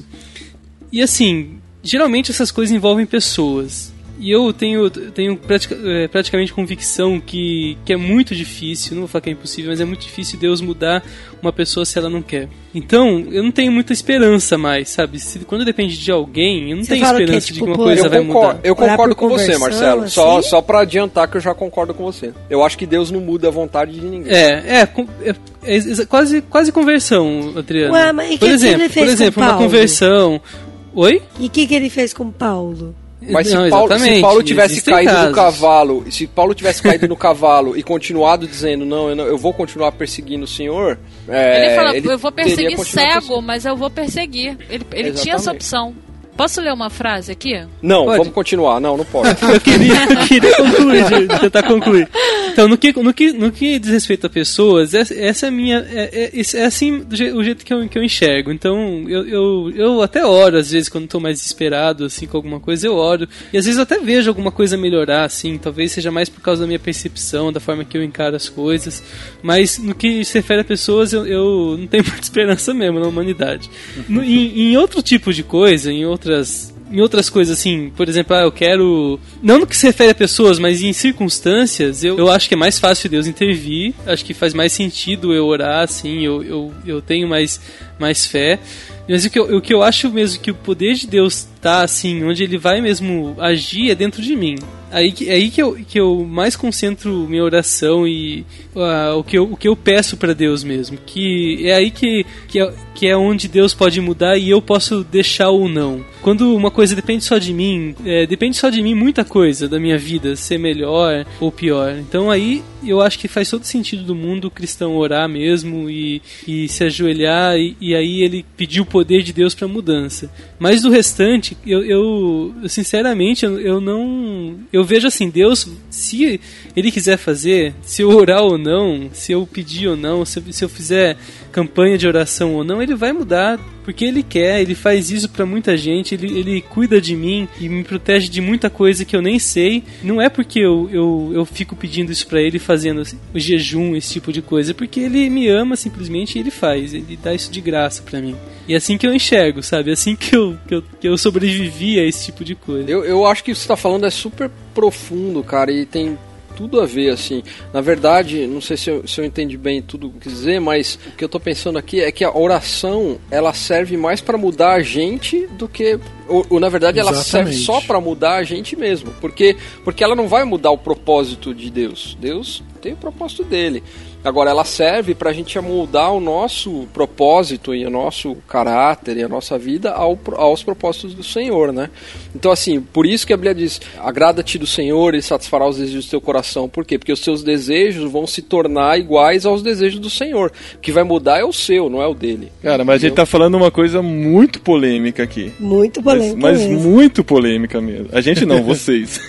E assim, geralmente essas coisas envolvem pessoas. E eu tenho, tenho pratica, é, praticamente convicção que, que é muito difícil, não vou falar que é impossível, mas é muito difícil Deus mudar uma pessoa se ela não quer. Então, eu não tenho muita esperança mais, sabe? Se, quando depende de alguém, eu não você tenho esperança que, tipo, de que uma coisa vai concordo, mudar. Eu concordo com você, Marcelo. Assim? Só, só pra adiantar que eu já concordo com você. Eu acho que Deus não muda a vontade de ninguém. É, é, é, é, é quase, quase conversão, Adriano. Ué, mas e por que exemplo, que ele fez por exemplo, com uma Paulo? Conversão. Oi? E o que, que ele fez com Paulo? Mas não, se, Paulo, se Paulo tivesse caído casos. no cavalo, se Paulo tivesse caído no cavalo e continuado dizendo, não, eu, não, eu vou continuar perseguindo o Senhor, é, ele falou, ele eu vou perseguir cego, perse- mas eu vou perseguir. Ele, ele tinha essa opção. Posso ler uma frase aqui? Não, pode. Vamos continuar. Não, não pode. eu, queria, eu queria concluir, de, tentar concluir. Então, no que, no, que, no que diz respeito a pessoas, essa, essa é a minha... É, é, é assim do je, o jeito que eu, que eu enxergo. Então, eu, eu, eu até oro, às vezes, quando estou mais desesperado, assim, com alguma coisa, eu oro. E às vezes eu até vejo alguma coisa melhorar, assim. Talvez seja mais por causa da minha percepção, da forma que eu encaro as coisas. Mas, no que se refere a pessoas, eu, eu não tenho muita esperança mesmo na humanidade. No, em, em outro tipo de coisa, em outras em outras coisas assim, por exemplo, ah, eu quero, não no que se refere a pessoas, mas em circunstâncias, eu, eu acho que é mais fácil Deus intervir, acho que faz mais sentido eu orar assim, eu, eu, eu tenho mais, mais fé. Mas o que, eu, o que eu acho mesmo que o poder de Deus tá assim, onde ele vai mesmo agir é dentro de mim. Aí, é aí que, eu, que eu mais concentro minha oração e uh, o, que eu, o que eu peço para Deus mesmo. Que é aí que, que, é, que é onde Deus pode mudar e eu posso deixar ou não. Quando uma coisa depende só de mim, é, depende só de mim muita coisa da minha vida, ser melhor ou pior. Então aí eu acho que faz todo sentido do mundo o cristão orar mesmo e, e se ajoelhar e, e aí ele pedir o poder de Deus para mudança. Mas do restante, eu, eu, eu sinceramente, eu, eu não... Eu vejo assim, Deus, se Ele quiser fazer, se eu orar ou não, se eu pedir ou não, se, se eu fizer campanha de oração ou não, Ele vai mudar, porque Ele quer, Ele faz isso pra muita gente, Ele, ele cuida de mim e me protege de muita coisa que eu nem sei. Não é porque eu, eu, eu fico pedindo isso pra Ele, fazendo o jejum, esse tipo de coisa, é porque Ele me ama simplesmente e Ele faz, Ele dá isso de graça pra mim. E é assim que eu enxergo, sabe? É assim que eu, que eu, que eu sobrevivi a esse tipo de coisa. Eu, eu acho que o que você tá falando é super profundo, cara, e tem tudo a ver, assim. Na verdade, não sei se eu, se eu entendi bem tudo o que quis dizer, mas o que eu tô pensando aqui é que a oração, ela serve mais pra mudar a gente do que... Ou, ou na verdade, ela Exatamente. serve só pra mudar a gente mesmo. Porque, porque ela não vai mudar o propósito de Deus. Deus tem o propósito dele. Agora, ela serve pra gente moldar o nosso propósito e o nosso caráter e a nossa vida ao, aos propósitos do Senhor, né? Então, assim, por isso que a Bíblia diz, agrada-te do Senhor e satisfará os desejos do teu coração. Por quê? Porque os seus desejos vão se tornar iguais aos desejos do Senhor. O que vai mudar é o seu, não é o dele. Cara, mas entendeu? A gente tá falando uma coisa muito polêmica aqui. Muito polêmica Mas, mas mesmo. muito polêmica mesmo. A gente não, vocês.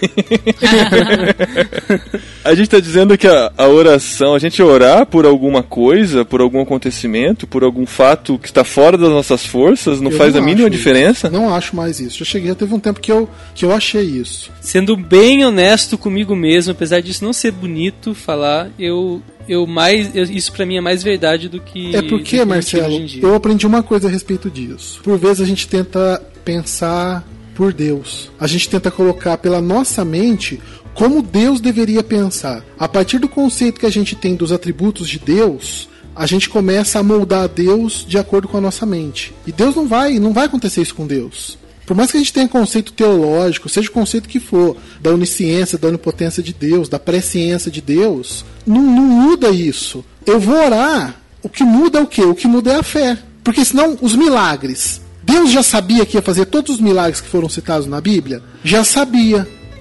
A gente tá dizendo que a, a oração, a gente orar por alguma coisa, por algum acontecimento, por algum fato que está fora das nossas forças, não Eu faz não a mínima acho diferença? Isso. Não acho mais isso. Já cheguei, já teve um tempo que eu, que eu achei isso. Sendo bem honesto comigo mesmo, apesar disso não ser bonito falar, eu... Eu mais, eu, isso pra mim é mais verdade do que... É porque, Marcelo, eu aprendi uma coisa a respeito disso. Por vezes a gente tenta pensar por Deus. A gente tenta colocar pela nossa mente como Deus deveria pensar. A partir do conceito que a gente tem dos atributos de Deus, a gente começa a moldar Deus de acordo com a nossa mente. E Deus não vai, não vai acontecer isso com Deus. Por mais que a gente tenha conceito teológico, seja o conceito que for, da onisciência, da onipotência de Deus, da presciência de Deus, não, não muda isso. Eu vou orar, o que muda é o quê? O que muda é a fé. Porque senão, os milagres, Deus já sabia que ia fazer todos os milagres que foram citados na Bíblia? Já sabia.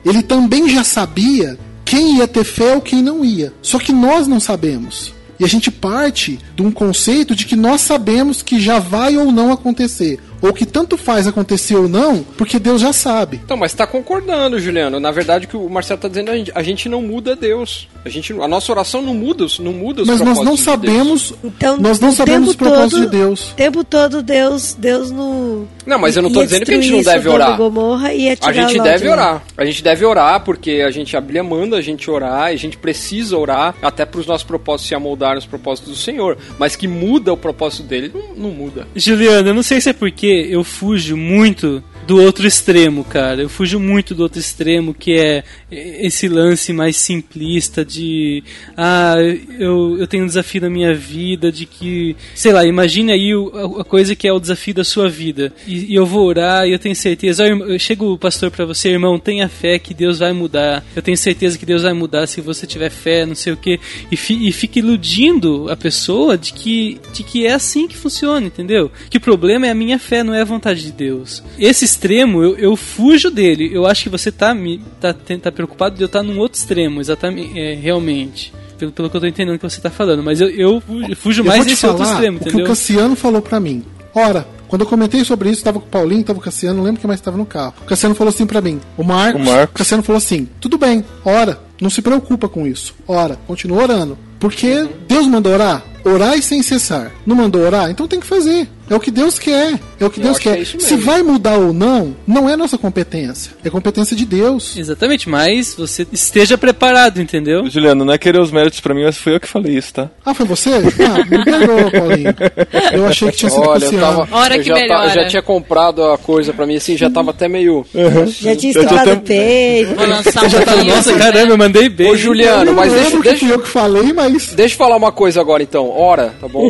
ele também já sabia quem ia ter fé ou quem não ia. Só que nós não sabemos. E a gente parte de um conceito de que nós sabemos que já vai ou não acontecer. Ou que tanto faz acontecer ou não, porque Deus já sabe. Então, mas tá concordando, Juliano. Na verdade, o que o Marcelo tá dizendo, a gente, a gente não muda Deus. A, gente, a nossa oração não muda, não muda os mas propósitos nós não de sabemos, Deus. Então, nós não o sabemos os tempo propósitos todo- de Deus. O tempo todo Deus, Deus não... Não, mas eu não tô ia dizendo que a gente não destruir deve Sodoma e orar. Gomorra e ia A tirar gente Ló deve de lá. orar. A gente deve orar porque a gente, a Bíblia manda a gente orar, e a gente precisa orar até para os nossos propósitos se amoldar nos propósitos do Senhor. Mas que muda o propósito dele, não, não muda. Juliano, eu não sei se é porque eu fujo muito do outro extremo, cara. Eu fujo muito do outro extremo, que é esse lance mais simplista de ah, eu, eu tenho um desafio na minha vida, de que, sei lá, imagine aí o, a coisa que é o desafio da sua vida. E, e eu vou orar e eu tenho certeza, ó, eu chego o pastor pra você, irmão, tenha fé que Deus vai mudar. Eu tenho certeza que Deus vai mudar se você tiver fé, não sei o quê. E, fi, e fica iludindo a pessoa de que, de que é assim que funciona, entendeu? Que o problema é a minha fé, não é a vontade de Deus. Esse extremo, eu, eu fujo dele. Eu acho que você tá, me, tá, tá preocupado de eu estar num outro extremo, exatamente, é, realmente. Pelo, pelo que eu tô entendendo que você tá falando. Mas eu, eu fujo, fujo Eu mais vou te desse falar outro extremo, o que entendeu? o Cassiano falou pra mim. Ora, quando eu comentei sobre isso, tava com o Paulinho, tava com o Cassiano, não lembro quem mais tava no carro. O Cassiano falou assim pra mim. O Marcos, O Marcos. o Cassiano falou assim, tudo bem, ora, não se preocupa com isso. Ora, continua orando. Porque Deus mandou orar? Orar e sem cessar. Não mandou orar? Então tem que fazer. É o que Deus quer. É o que Eu Deus acho que quer. é isso Se mesmo. vai mudar ou não, não é nossa competência. É competência de Deus. Exatamente, mas você esteja preparado, entendeu? Juliano, não é querer os méritos pra mim, mas foi eu que falei isso, tá? Ah, foi você? Ah, me perdoa, Paulinho. Eu achei que tinha sido Olha, eu, Cassiano. tava, Hora eu, que já, ta- melhora. eu já tinha comprado a coisa pra mim, assim, já tava até meio... Já tinha Eu já estourado tenho- o peito. Vou lançar um Já tá, livro, nossa, né? caramba, eu mandei bem. Ô, Juliano, Eu mas não deixa, lembro que deixa, fui eu que falei, mas... deixa eu falar uma coisa agora, então. Ora, tá bom?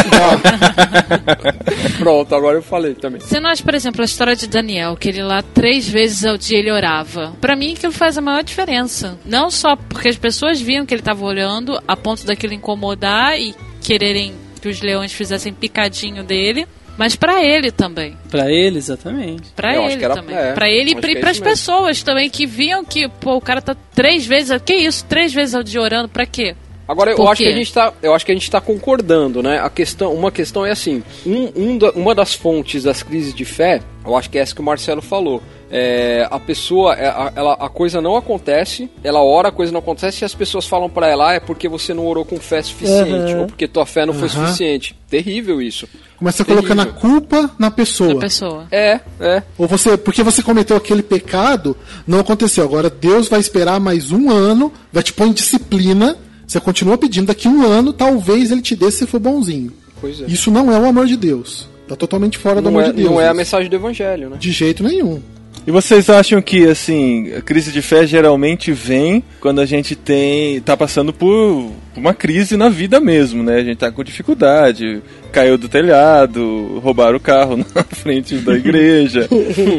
Pronto, agora eu falei também. Se nós, por exemplo, a história de Daniel, que ele lá três vezes ao dia ele orava, pra mim aquilo faz a maior diferença. Não só porque as pessoas viam que ele estava olhando a ponto daquilo incomodar e quererem que os leões fizessem picadinho dele, mas pra ele também. Pra ele, exatamente. Pra Eu acho ele que era- também. é, pra ele acho e que é pras isso mesmo. pessoas também que viam que, pô, o cara tá três vezes. Que isso? Três vezes ao dia orando, pra quê? Agora, eu Por acho, que quê? a gente tá, eu acho que a gente tá concordando, né? A questão, uma questão é assim, um, um da- uma das fontes das crises de fé, eu acho que é essa que o Marcelo falou. É, a pessoa, é, a, ela, a coisa não acontece, ela ora, a coisa não acontece, e as pessoas falam pra ela, ah, é porque você não orou com fé suficiente, Uhum. ou porque tua fé não foi Uhum. suficiente. Terrível isso. Começa a colocar a culpa na pessoa. A pessoa. É, é. Ou você, porque você cometeu aquele pecado, não aconteceu. Agora Deus vai esperar mais um ano, vai te pôr em disciplina. Você continua pedindo, daqui um ano, talvez ele te dê se for bonzinho. Pois é. Isso não é o amor de Deus. Tá totalmente fora do Não amor é, de Deus. não é a isso. mensagem do evangelho, né? De jeito nenhum. E vocês acham que, assim, a crise de fé geralmente vem quando a gente tem tá passando por uma crise na vida mesmo, né? A gente tá com dificuldade, caiu do telhado, roubaram o carro na frente da igreja,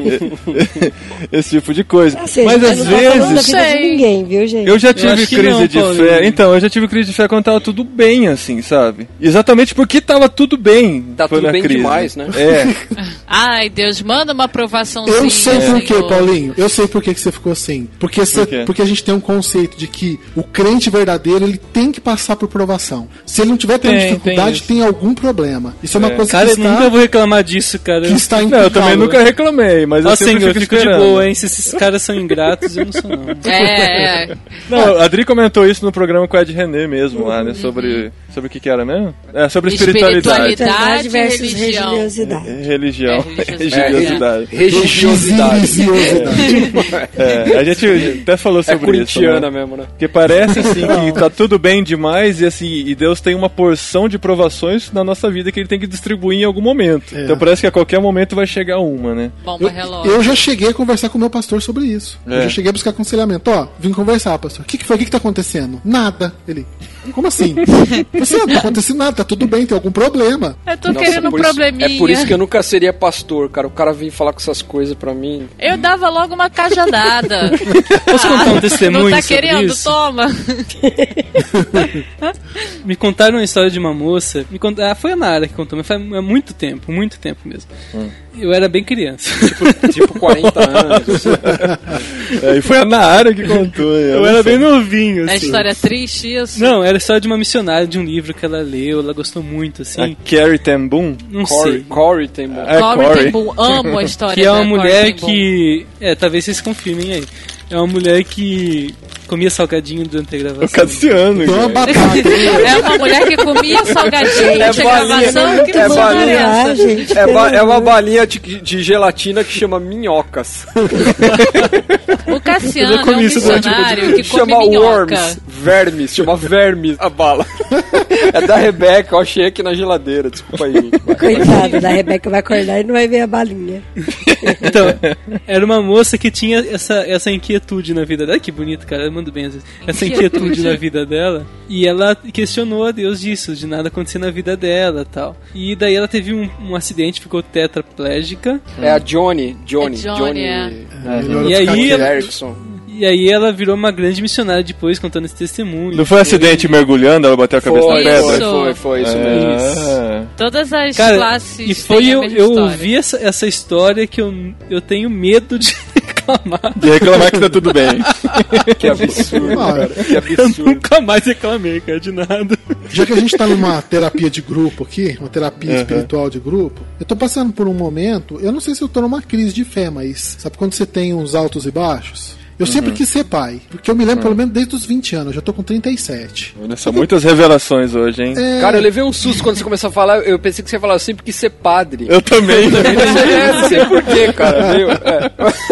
esse tipo de coisa. Ou seja, Mas eu às não tô falando da vezes... vida de Sei. ninguém, viu, gente? Eu já tive acho que crise não, de Paulinho. fé. Então, eu já tive crise de fé quando tava tudo bem, assim, sabe? Exatamente porque tava tudo bem. Tá foi tudo na bem crise. demais, né? É. Ai, Deus, manda uma aprovaçãozinha. Eu sei por quê, Senhor. Paulinho. Eu sei por que que você ficou assim. Porque, você- quê? porque a gente tem um conceito de que o crente verdadeiro ele tem que passar por provação. Se ele não tiver tendo Tem, dificuldade, tem tem, algum problema. Isso é uma É. coisa Cara, que eu está, nunca vou reclamar disso, cara. que está Não, eu também implicável. nunca reclamei, mas Ó, eu sempre senhor, eu fico fico de esperando. boa, hein? Se esses caras são ingratos, eu não sou, não. É, é. Não, a Adri comentou isso no programa com o Ed René mesmo lá, né? Sobre, sobre o que que era mesmo? É, sobre espiritualidade. Espiritualidade. Espiritualidade versus religião. religiosidade. Religião. É, Religiosidade. Religiosidade. Religiosidade. É, a gente até falou É sobre isso. corintiana Né? mesmo, né? Porque parece assim que tá tudo bem demais e assim, e Deus tem uma porção de provações na nossa vida que ele tem que distribuir em algum momento. É. Então parece que a qualquer momento vai chegar uma, né? Bomba Eu, relógio. eu já cheguei a conversar com o meu pastor sobre isso. É. Eu já cheguei a buscar aconselhamento. Ó, vim conversar, pastor. O que, que foi? O que, que tá acontecendo? Nada. Ele. Como assim? Você não tá acontecendo nada, tá tudo bem, tem algum problema. Eu tô Nossa, querendo um por isso- probleminha. É por isso que eu nunca seria pastor, cara. O cara vem falar com essas coisas pra mim. Eu dava logo uma cajadada. Posso contar um testemunho Não tá sobre querendo? isso? Toma. Me contaram uma história de uma moça. Me cont... ah, foi a Nara que contou, mas faz há muito tempo, muito tempo mesmo. Hum. Eu era bem criança. Tipo, tipo quarenta anos. Assim. É, e foi a Nara que contou. Eu era bem novinho, É assim. história triste isso? Não, era a história de uma missionária de um livro que ela leu, ela gostou muito, assim. A Carrie Ten Boom? Não Corey, sei. Corey tem bom. É, Corey Corey. Ten Boom. Amo a história Que é uma da Corey mulher Ten Boom. que... É, talvez vocês confirmem aí. É uma mulher que comia salgadinho durante a gravação. O Cassiano. Deu uma cara. batata. É uma mulher que comia salgadinho É de balinha, gravação. Que é história balinha. é Ah, essa? gente, É, pelo ba- é uma amor. balinha de, de gelatina que chama minhocas. O Cassiano Eu é um comi isso durante o missionário que come Chama minhoca. worms. Vermes. Chama vermes a bala. É da Rebeca. Eu achei aqui na geladeira. Desculpa aí, gente. Coitada da Rebeca, vai acordar e não vai ver a balinha. Então, era uma moça que tinha essa, essa inquietude na vida dela. Que bonito, cara, eu mando bem às vezes. Essa inquietude na vida dela. E ela questionou a Deus disso, de nada acontecer na vida dela e tal. E daí ela teve um, um acidente, ficou tetraplégica. É a Johnny. Johnny. É Johnny, é. Melhor E eu ficar aí quieto. ela- Erickson. E aí ela virou uma grande missionária depois, contando esse testemunho. Não foi um acidente mergulhando, ela bateu a cabeça Foi, na pedra? foi, foi, foi, isso mesmo. Ah. Todas as Cara, classes e foi têm a eu, mesma eu história. ouvi essa, essa história que eu, eu tenho medo de reclamar. De reclamar que tá tudo bem. Que absurdo, Ah, cara. Que Eu absurdo. nunca mais reclamei, cara, de nada. Já que a gente tá numa terapia de grupo aqui, uma terapia Uhum. espiritual de grupo, eu tô passando por um momento, eu não sei se eu tô numa crise de fé, mas sabe quando você tem uns altos e baixos? Eu sempre quis ser pai, porque eu me lembro pelo menos desde os vinte anos, eu já tô com trinta e sete. Olha só, muitas revelações hoje, hein? É, Cara, eu levei um susto quando você começou a falar. Eu pensei que você ia falar assim porque ser padre. Eu também. É, não sei porquê, cara. Meu, é.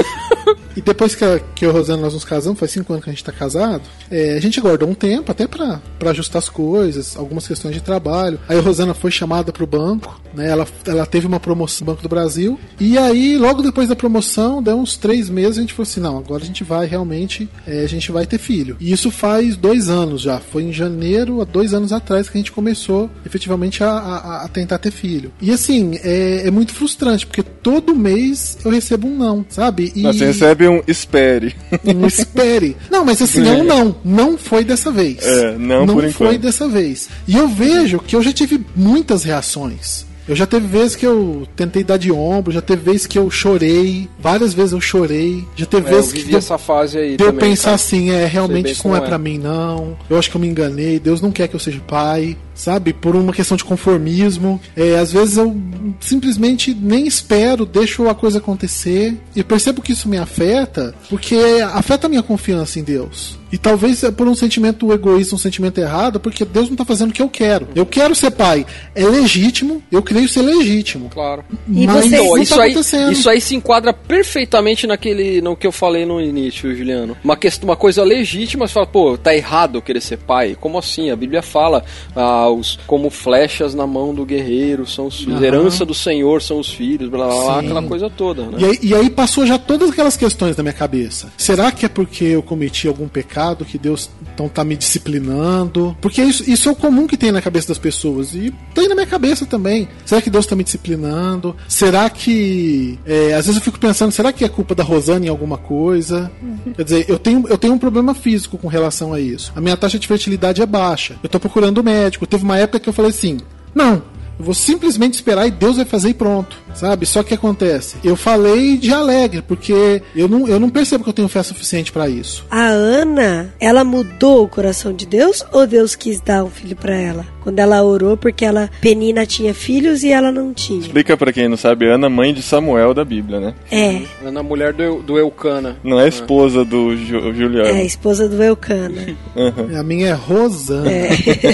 E depois que, a, que eu e a Rosana nós nos casamos, faz cinco anos que a gente tá casado, é, a gente aguardou um tempo até pra, pra ajustar as coisas, algumas questões de trabalho. Aí a Rosana foi chamada pro banco, né? Ela, ela teve uma promoção no Banco do Brasil. E aí, logo depois da promoção, deu uns três meses, a gente falou assim, não, agora a gente vai realmente, é, a gente vai ter filho. E isso faz dois anos já. Foi em janeiro, há dois anos atrás, que a gente começou efetivamente a, a, a tentar ter filho. E assim, é, é muito frustrante, porque todo mês eu recebo um não, sabe? E Você recebe um espere. um espere. Não, mas assim, é um não. Não foi dessa vez. É, não por foi enquanto. dessa vez. E eu vejo que eu já tive muitas reações. Eu já teve vezes que eu tentei dar de ombro, já teve vezes que eu chorei, várias vezes eu chorei, já teve É, eu vezes que vivi deu, essa fase aí deu também, pensar cara. assim, é, Sei realmente bem isso não como é é. pra mim não, eu acho que eu me enganei, Deus não quer que eu seja pai, sabe, por uma questão de conformismo, é, às vezes eu simplesmente nem espero, deixo a coisa acontecer, e percebo que isso me afeta, porque afeta a minha confiança em Deus. E talvez é por um sentimento egoísta, um sentimento errado, porque Deus não tá fazendo o que eu quero. Eu quero ser pai. É legítimo, eu creio ser legítimo. Claro. E Mas vocês- não Então, tá isso, aí, acontecendo. isso aí se enquadra perfeitamente naquele, no que eu falei no início, Juliano. Uma, questão, uma coisa legítima, você fala, pô, tá errado eu querer ser pai? Como assim? A Bíblia fala, ah, os, como flechas na mão do guerreiro são os filhos, Aham. herança do Senhor são os filhos, blá blá blá, Sim. aquela coisa toda, né? E aí, e aí passou já todas aquelas questões na minha cabeça. Será que é porque eu cometi algum pecado que Deus então tá me disciplinando? Porque isso, isso é o comum que tem na cabeça das pessoas. E tem na minha cabeça também. Será que Deus tá me disciplinando? Será que... é, às vezes eu fico pensando, será que é culpa da Rosana em alguma coisa? Quer dizer, eu tenho, eu tenho um problema físico com relação a isso. A minha taxa de fertilidade é baixa. Eu tô procurando médico. Teve uma época que eu falei assim, não... Eu vou simplesmente esperar e Deus vai fazer e pronto, sabe? Só que acontece, eu falei de alegre, porque eu não, eu não percebo que eu tenho fé suficiente pra isso. A Ana, ela mudou o coração de Deus ou Deus quis dar um filho pra ela? Quando ela orou porque ela, Penina tinha filhos e ela não tinha. Explica pra quem não sabe, Ana, mãe de Samuel da Bíblia, né? É, É na mulher do, Eu- do Eucana. Não é esposa do Ju- Juliano. é a esposa do Eucana. A minha é Rosana. É.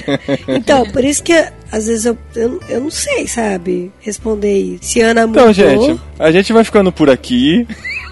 Então, por isso que às vezes eu, eu, eu não sei, sabe, responder isso. Se Ana mudou... Então, gente, a gente vai ficando por aqui.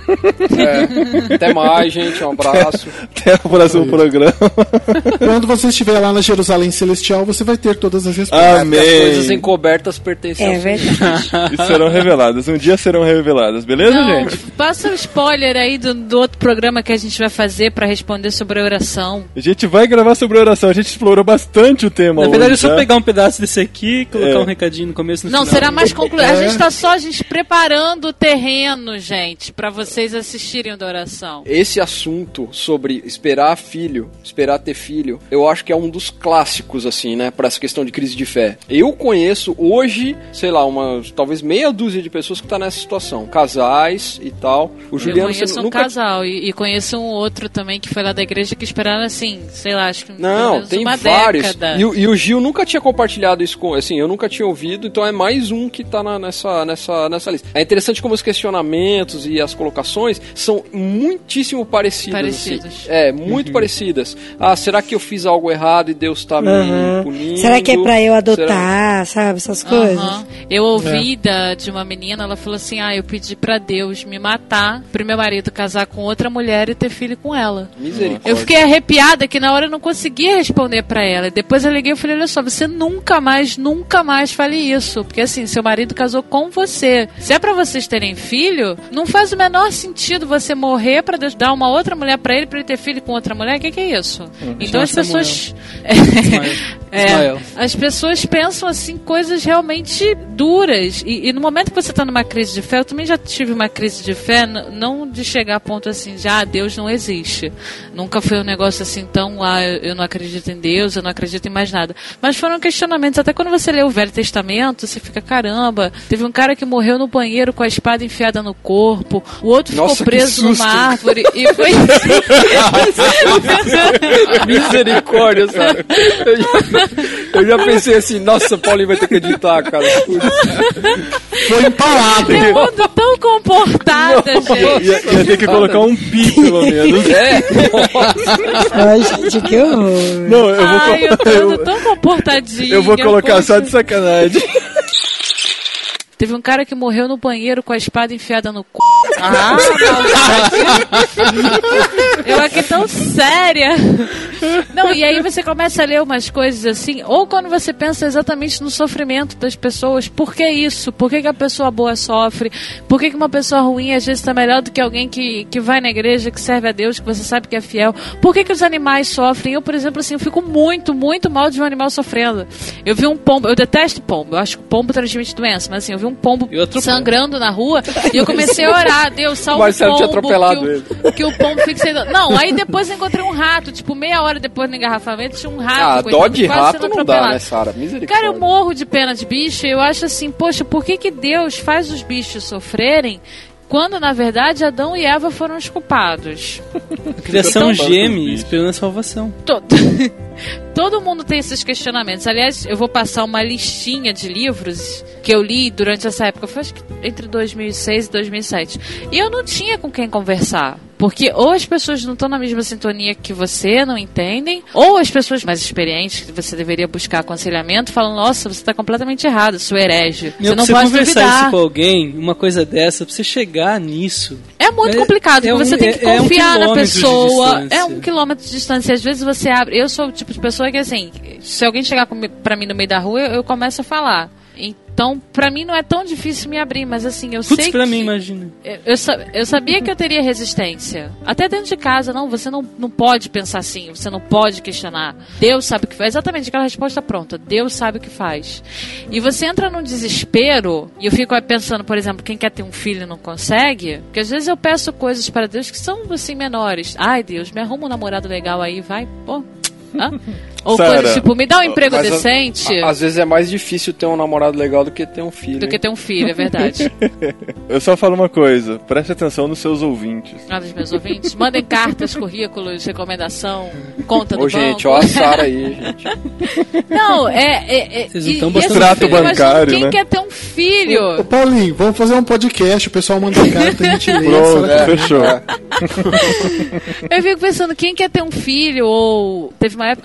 É. Até mais, gente. Um abraço. Até o próximo programa. Quando você estiver lá na Jerusalém Celestial, você vai ter todas as respostas. Amém. As coisas encobertas pertencem É ao verdade. E serão reveladas. Um dia serão reveladas. Beleza, Não, gente? passa o spoiler aí do, do outro programa que a gente vai fazer pra responder sobre a oração. A gente vai gravar sobre a oração. A gente explorou bastante o tema. Na verdade, é hoje, só tá? pegar um pedaço desse aqui e colocar É. um recadinho no começo e no Não, final. será mais concluído. É. A gente tá só a gente preparando o terreno, gente, pra vocês assistirem o da oração. Esse assunto sobre esperar filho, esperar ter filho, eu acho que é um dos clássicos, assim, né, pra essa questão de crise de fé. Eu conheço hoje, sei lá, uma, talvez meia dúzia de pessoas que tá nessa situação. Casais e tal. O Eu Juliano, conheço você um nunca... casal e, e conheço um outro também que foi lá da igreja que esperaram assim, sei lá, acho que pelo Não, menos tem uma vários. década. E, o- e o Gil nunca tinha compartilhado isso com. Assim, eu nunca tinha ouvido, então é mais um que tá na- nessa, nessa, nessa lista. É interessante como os questionamentos e as colocações são muitíssimo parecidas. Parecidos. Assim. É, muito parecidas. Ah, será que eu fiz algo errado e Deus tá me Aham. punindo? Será que é pra eu Será- adotar, sabe? Essas coisas. Aham. Eu ouvi da, de uma menina, ela falou assim: ah, eu pedi pra Deus me matar, pro meu marido casar com outra mulher e ter filho com ela. Misericórdia. Eu fiquei arrepiada que na hora eu não conseguia responder pra ela. E depois eu liguei e falei: olha só, você nunca mais, nunca mais fale isso. Porque assim, seu marido casou com você. Se é pra vocês terem filho, não faz o menor sentido você morrer pra Deus dar uma outra mulher pra ele, pra ele ter filho com outra mulher. O que, que é isso? Então Chama as pessoas. Ismael. É, Ismael. as pessoas pensam assim coisas realmente duras e, e no momento que você está numa crise de fé, eu também já tive uma crise de fé, n- não de chegar a ponto assim, já ah, Deus não existe, nunca foi um negócio assim tão, ah, eu, eu não acredito em Deus, eu não acredito em mais nada, mas foram questionamentos, até quando você lê o Velho Testamento, você fica, caramba, teve um cara que morreu no banheiro com a espada enfiada no corpo, o outro Nossa, ficou que preso susto. numa árvore e foi Misericórdia, sabe? Eu já, eu já pensei assim, nossa, Paulinho vai ter que editar, cara. Putz. Foi empalado. é um mundo tão comportada, gente. Ia, ia ter que colocar um pi, pelo menos. É, Ai, gente, que horror. Não, eu vou, Ai, eu tô eu, ando tão comportadinha. eu vou colocar poxa. só de sacanagem. Teve um cara que morreu no banheiro com a espada enfiada no c... Ah, maldade. Eu aqui tão séria. Não, e aí você começa a ler umas coisas assim, ou quando você pensa exatamente no sofrimento das pessoas, por que isso? Por que, que a pessoa boa sofre? Por que, que uma pessoa ruim às vezes está melhor do que alguém que, que vai na igreja, que serve a Deus, que você sabe que é fiel? Por que, que os animais sofrem? Eu, por exemplo, assim, eu fico muito, muito mal de um animal sofrendo. Eu vi um pombo, eu detesto pombo, eu acho que pombo transmite doença, mas assim, eu vi um pombo E outro sangrando na rua e eu comecei a orar, Deus, salva o Marcelo tinha pombo, atropelado que ele. o, que o pombo fique sendo... Não, aí depois eu encontrei um rato, tipo, meia hora depois do engarrafamento tinha um rato. Ah, coitado, dó de quase rato sendo não dá, atropelado. né, Sara? Misericórdia. Cara, eu morro de pena de bicho e eu acho assim, poxa, por que que Deus faz os bichos sofrerem quando, na verdade, Adão e Eva foram os culpados? A criação Então, geme esperando a salvação. Todo... Todo mundo tem esses questionamentos. Aliás, eu vou passar uma listinha de livros que eu li durante essa época. Foi acho que entre dois mil e seis e dois mil e sete. E eu não tinha com quem conversar. Porque ou as pessoas não estão na mesma sintonia que você, não entendem, ou as pessoas mais experientes, que você deveria buscar aconselhamento, falam, nossa, você está completamente errado, sou herege. Meu, Você não você pode conversar duvidar. isso com alguém, uma coisa dessa, pra você chegar nisso. É muito É- complicado, é porque um- você tem que é- é um confiar na quilômetro de pessoa. distância. É um quilômetro de distância. Às vezes você abre. Eu sou o tipo de pessoa que, assim, se alguém chegar comi- pra mim no meio da rua, eu, eu começo a falar. Então, pra mim não é tão difícil me abrir, mas assim, eu Putz, sei pra que... mim, imagina. Eu, eu, sa- eu sabia que eu teria resistência. Até dentro de casa, não, você não, não pode pensar assim, você não pode questionar. Deus sabe o que faz. Exatamente aquela resposta pronta. Deus sabe o que faz. E você entra num desespero, e eu fico aí pensando, por exemplo, quem quer ter um filho e não consegue, porque às vezes eu peço coisas para Deus que são, assim, menores. Ai, Deus, me arruma um namorado legal aí, vai, pô. Hã? Ou Sara, coisas tipo, me dá um emprego Mas a- decente a- Às vezes é mais difícil ter um namorado legal do que ter um filho. do que hein? ter um filho, é verdade. Eu só falo uma coisa, preste atenção nos seus ouvintes. Nada dos meus ouvintes. Mandem cartas, currículos, recomendação, conta do Ô, banco. gente, ó a Sara aí, gente. Não, é... é, é Vocês não e- tão e botando assim, Extrato eu imagino bancário, quem né? quer ter um filho? Ô, Paulinho, vamos fazer um podcast, o pessoal manda carta, a gente lê. Pronto, será que- fechou. É. Eu fico pensando, quem quer ter um filho? Ou teve uma época que a minha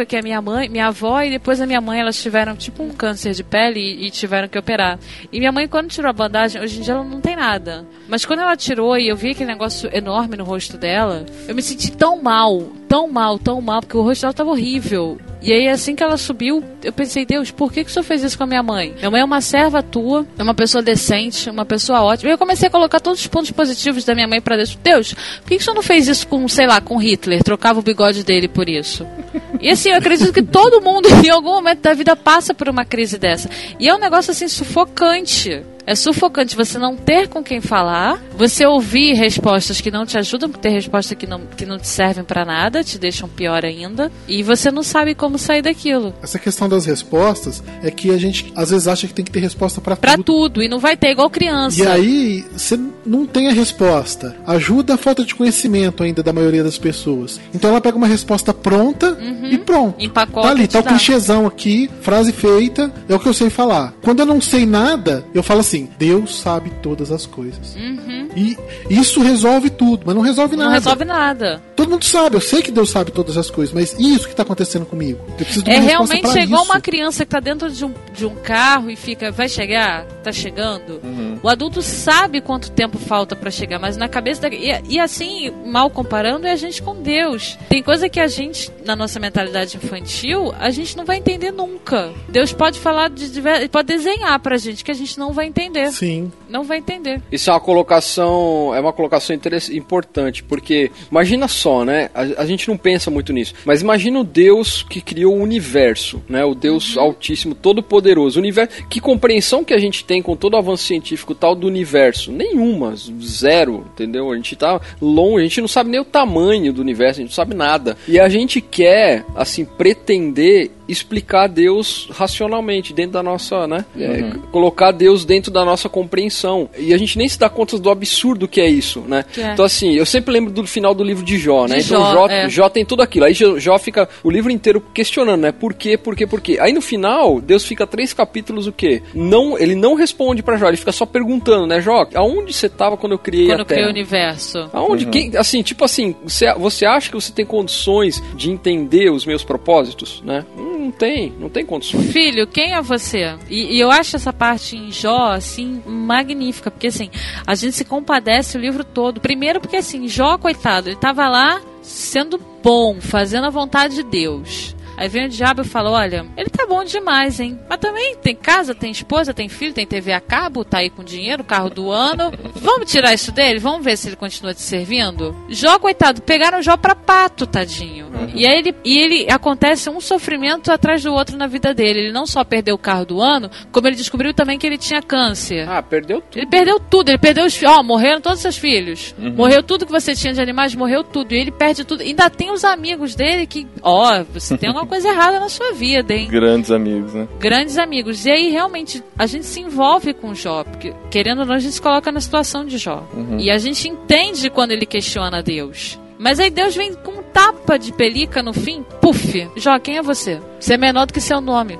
mãe, minha avó e depois a minha mãe, elas tiveram tipo um câncer de pele e, e tiveram que operar. E minha mãe, quando tirou a bandagem, hoje em dia ela não tem nada. Mas quando ela tirou e eu vi aquele negócio enorme no rosto dela, eu me senti tão mal, tão mal, tão mal, porque o rosto dela tava horrível. E aí, assim que ela subiu, eu pensei, Deus, por que que o senhor fez isso com a minha mãe? Minha mãe é uma serva tua, é uma pessoa decente, uma pessoa ótima. E eu comecei a colocar todos os pontos positivos da minha mãe pra Deus. Deus, por que que o senhor não fez isso com, sei lá, com Hitler? Trocava o bigode dele por isso. E assim, eu acredito que todo mundo, em algum momento da vida, passa por uma crise dessa. E é um negócio, assim, sufocante. É sufocante você não ter com quem falar, você ouvir respostas que não te ajudam, ter respostas que não, que não te servem pra nada, te deixam pior ainda, e você não sabe como sair daquilo. Essa questão das respostas é que a gente às vezes acha que tem que ter resposta pra, pra tudo. Pra tudo, e não vai ter, igual criança. E aí, você não tem a resposta. Ajuda a falta de conhecimento ainda da maioria das pessoas. Então ela pega uma resposta pronta uhum. e pronto. Empacota, tá ali, tá o dá. clichêzão aqui, frase feita, é o que eu sei falar. Quando eu não sei nada, eu falo assim, Deus sabe todas as coisas. Uhum. E isso resolve tudo, mas não resolve nada. Não resolve nada. Todo mundo sabe, eu sei que Deus sabe todas as coisas, mas e isso que tá acontecendo comigo? Eu preciso de uma é resposta realmente pra é igual isso. uma criança que tá dentro de um, de um carro e fica, vai chegar? Tá chegando? Uhum. O adulto sabe quanto tempo falta pra chegar, mas na cabeça da... E, e assim, mal comparando, é a gente com Deus. Tem coisa que a gente, na nossa mentalidade infantil, a gente não vai entender nunca. Deus pode falar, de diver... pode desenhar pra gente que a gente não vai entender. Sim. Não vai entender. Isso é uma colocação, é uma colocação importante, porque imagina só, né? A, a gente não pensa muito nisso, mas imagina o Deus que criou o universo, né? O Deus uhum. Altíssimo, Todo-Poderoso. Universo, que compreensão que a gente tem com todo o avanço científico tal do universo? Nenhuma, zero, entendeu? A gente tá longe, a gente não sabe nem o tamanho do universo, a gente não sabe nada. E a gente quer, assim, pretender explicar Deus racionalmente dentro da nossa, né? Uhum. É, colocar Deus dentro da nossa compreensão. E a gente nem se dá conta do absurdo que é isso, né? É. Então assim, eu sempre lembro do final do livro de Jó, né? De então Jó, Jó, é. Jó tem tudo aquilo. Aí Jó fica o livro inteiro questionando, né? Por quê, por quê, por quê? Aí no final, Deus fica três capítulos o quê? Não, ele não responde pra Jó, ele fica só perguntando, né? Jó, aonde você tava quando eu criei quando a eu Terra? criei o universo. Aonde? Uhum. Quem, assim, tipo assim, você, você acha que você tem condições de entender os meus propósitos, né? Não, não tem, não tem condições. Filho, quem é você? E, e eu acho essa parte em Jó, assim, magnífica, porque assim, a gente se compadece o livro todo. Primeiro porque assim, Jó, coitado, ele tava lá sendo bom, fazendo a vontade de Deus. Aí vem o diabo e fala, olha, ele tá bom demais, hein? Mas também tem casa, tem esposa, tem filho, tem T V a cabo, tá aí com dinheiro, carro do ano. Vamos tirar isso dele? Vamos ver se ele continua te servindo? Jó, coitado, pegaram Jó pra pato, tadinho. Uhum. E aí ele, e ele acontece um sofrimento atrás do outro na vida dele. Ele não só perdeu o carro do ano, como ele descobriu também que ele tinha câncer. Ah, perdeu tudo. Ele perdeu tudo, ele perdeu os filhos. Ó, morreram todos os seus filhos. Uhum. Morreu tudo que você tinha de animais, morreu tudo. E ele perde tudo. Ainda tem os amigos dele que, ó, você tem alguma coisa errada na sua vida, hein? Grandes amigos, né? Grandes amigos. E aí, realmente, a gente se envolve com Jó, porque, querendo ou não, a gente se coloca na situação de Jó. Uhum. E a gente entende quando ele questiona Deus. Mas aí Deus vem com um tapa de pelica no fim. Puf! Jó, quem é você? Você é menor do que seu nome.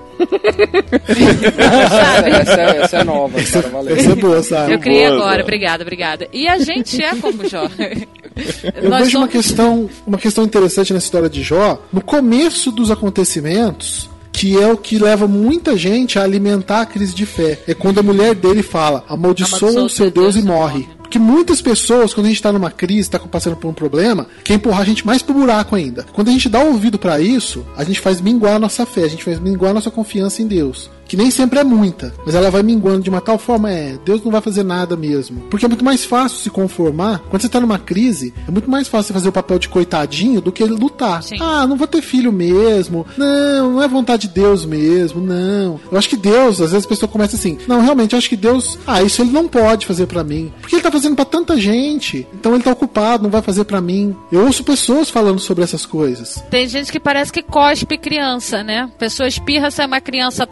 Sabe? Essa, é, essa é nova, essa, cara, valeu. Essa é boa, sabe? Eu criei boa, agora, Jó. obrigada, obrigada. E a gente é como Jó. Eu Nós vejo somos... uma questão, uma questão interessante nessa história de Jó. No começo dos acontecimentos, que é o que leva muita gente a alimentar a crise de fé. É quando a mulher dele fala, amaldiçoa o seu Deus e morre. Porque muitas pessoas, quando a gente tá numa crise, tá passando por um problema, quer empurrar a gente mais pro buraco ainda. Quando a gente dá ouvido pra isso, a gente faz minguar a nossa fé, a gente faz minguar a nossa confiança em Deus. Que nem sempre é muita, mas ela vai minguando de uma tal forma, é, Deus não vai fazer nada mesmo. Porque é muito mais fácil se conformar, quando você tá numa crise, é muito mais fácil você fazer o papel de coitadinho do que lutar. Sim. Ah, não vou ter filho mesmo, não, não é vontade de Deus mesmo, não. Eu acho que Deus, às vezes a pessoa começa assim, não, realmente, eu acho que Deus, ah, isso ele não pode fazer pra mim. Porque ele tá fazendo pra tanta gente, então ele tá ocupado, não vai fazer pra mim. Eu ouço pessoas falando sobre essas coisas. Tem gente que parece que cospe criança, né? Pessoa espirra, sai uma criança, tosse,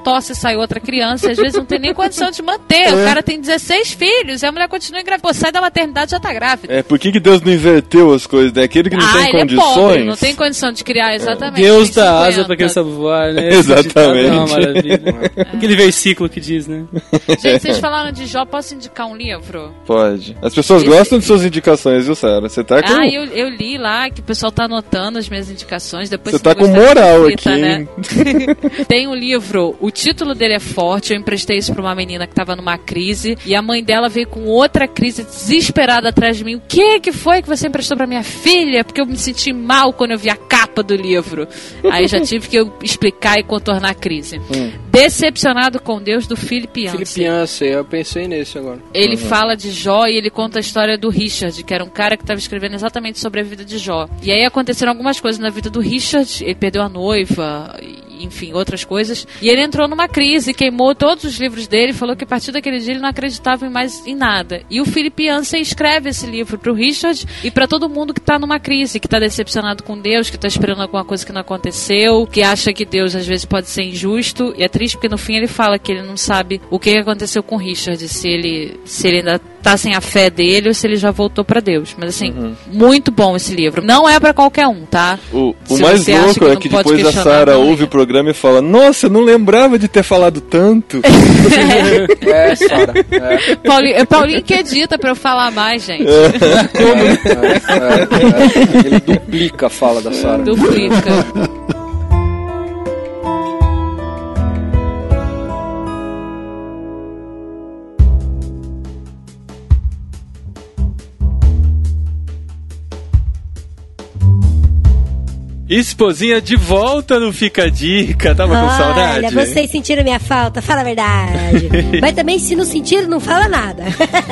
sai outra criança, e às vezes não tem nem condição de manter. É. O cara tem dezesseis filhos, e a mulher continua engrávida. Pô, sai da maternidade e já tá grávida. É, por que, que Deus não inverteu as coisas, né? Aquele que não ah, tem ele condições... É pobre, não tem condição de criar, exatamente. Deus dá asa pra quem sabe voar, né? Exatamente. É uma maravilha. É. Aquele versículo que diz, né? Gente, vocês falaram de Jó, posso indicar um livro? Pode. As pessoas Esse... gostam de suas indicações, viu, Sarah? Você tá com... Ah, eu, eu li lá que o pessoal tá anotando as minhas indicações. Depois você tá com moral escrita, aqui, né? hein? Tem um livro, o título dele é forte, eu emprestei isso pra uma menina que tava numa crise, e a mãe dela veio com outra crise desesperada atrás de mim. O que que foi que você emprestou pra minha filha? Porque eu me senti mal quando eu vi a capa do livro. Aí já tive que eu explicar e contornar a crise. Hum. Decepcionado com Deus, do Philip Yancey. Philip Yancey, eu pensei nesse agora. Ele uhum. fala de Jó e ele conta a história do Richard, que era um cara que estava escrevendo exatamente sobre a vida de Jó. E aí aconteceram algumas coisas na vida do Richard, ele perdeu a noiva, enfim, outras coisas. E ele entrou numa crise, queimou todos os livros dele, falou que a partir daquele dia ele não acreditava mais em nada. E o Philip Yancey escreve esse livro pro Richard e para todo mundo que tá numa crise, que tá decepcionado com Deus, que tá esperando alguma coisa que não aconteceu, que acha que Deus às vezes pode ser injusto. E é triste porque no fim ele fala que ele não sabe o que aconteceu com o Richard, se ele, se ele ainda tá sem a fé dele ou se ele já voltou pra Deus. Mas assim, uhum. muito bom esse livro. Não é pra qualquer um, tá? O, o mais louco que é que depois a Sarah ouve o programa e fala: nossa, eu não lembrava de ter falado tanto. É, é Sarah. É. Paulinho, Paulinho que edita pra eu falar mais, gente. É. Como? É, é, é. Ele duplica a fala da Sarah. Duplica. Esposinha de volta no Fica a Dica, tava com Olha, saudade? Olha, vocês sentiram minha falta, fala a verdade. Mas também, se não sentiram, não fala nada.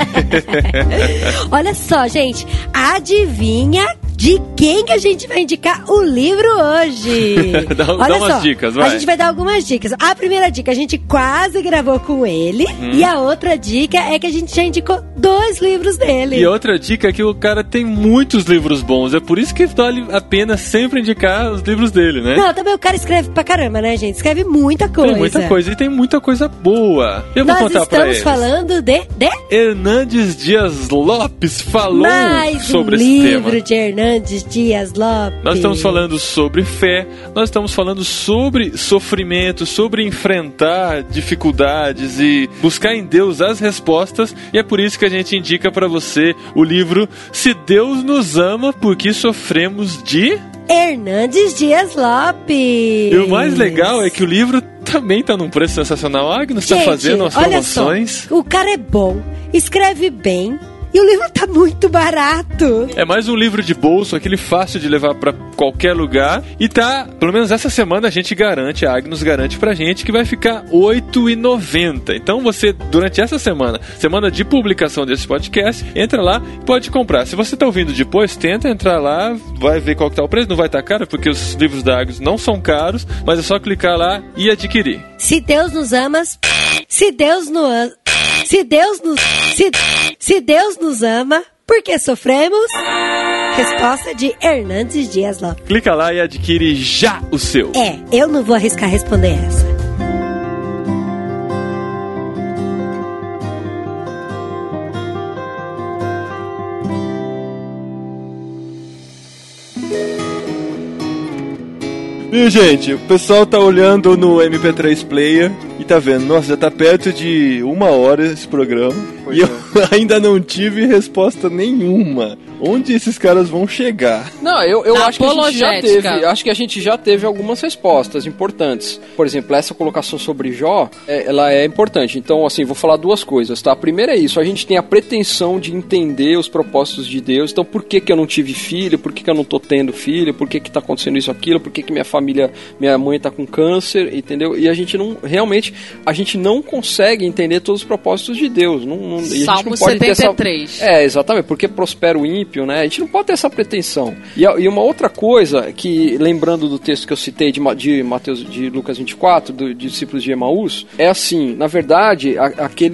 Olha só, gente, adivinha de quem que a gente vai indicar o livro hoje? dá, Olha dá umas só, dicas, vai. A gente vai dar algumas dicas. A primeira dica, a gente quase gravou com ele. Hum. E a outra dica é que a gente já indicou dois livros dele. E outra dica é que o cara tem muitos livros bons. É por isso que vale a pena sempre indicar os livros dele, né? Não, também o cara escreve pra caramba, né, gente? Escreve muita coisa. Tem muita coisa. E tem muita coisa boa. Eu Nós vou contar pra eles. estamos falando de... de... Hernandes Dias Lopes falou Mais sobre um esse livro tema. de Hernandes Dias Lopes. Nós estamos falando sobre fé, nós estamos falando sobre sofrimento, sobre enfrentar dificuldades e buscar em Deus as respostas, e é por isso que a gente indica pra você o livro Se Deus Nos Ama, Porque Sofremos, de... Hernandes Dias Lopes. E o mais legal é que o livro também tá num preço sensacional. A Agnes está fazendo as promoções. Só, o cara é bom, escreve bem. E o livro tá muito barato. É mais um livro de bolso, aquele fácil de levar pra qualquer lugar. E tá, pelo menos essa semana a gente garante, a Agnes garante pra gente que vai ficar oito reais e noventa centavos. Então você, durante essa semana, semana de publicação desse podcast, entra lá e pode comprar. Se você tá ouvindo depois, tenta entrar lá, vai ver qual que tá o preço. Não vai estar caro, porque os livros da Agnes não são caros, mas é só clicar lá e adquirir. Se Deus nos ama, se Deus nos se Deus nos se, se Deus nos ama, por que sofremos? Resposta de Hernandes Dias Lopes. Clica lá e adquire já o seu. É, eu não vou arriscar responder essa. E, gente, o pessoal tá olhando no M P três Player e tá vendo, nossa, já tá perto de uma hora esse programa. Pois e é. Eu ainda não tive resposta nenhuma. Onde esses caras vão chegar? Não, eu, eu acho que a gente já teve. Acho que a gente já teve algumas respostas importantes. Por exemplo, essa colocação sobre Jó, é, ela é importante. Então, assim, vou falar duas coisas, tá? A primeira é isso, a gente tem a pretensão de entender os propósitos de Deus. Então, por que que eu não tive filho? Por que que eu não tô tendo filho? Por que que tá acontecendo isso, aquilo? Por que que minha família, minha mãe tá com câncer? Entendeu? E a gente não, realmente, a gente não consegue entender todos os propósitos de Deus. Não, não, e a gente não pode setenta e três. Ter essa... É, exatamente, porque prospera o ímpio, né? A gente não pode ter essa pretensão. E, e uma outra coisa que, lembrando do texto que eu citei de, de Mateus, de Lucas vinte e quatro, dos discípulos de Emaús, é assim, na verdade, a, aqueles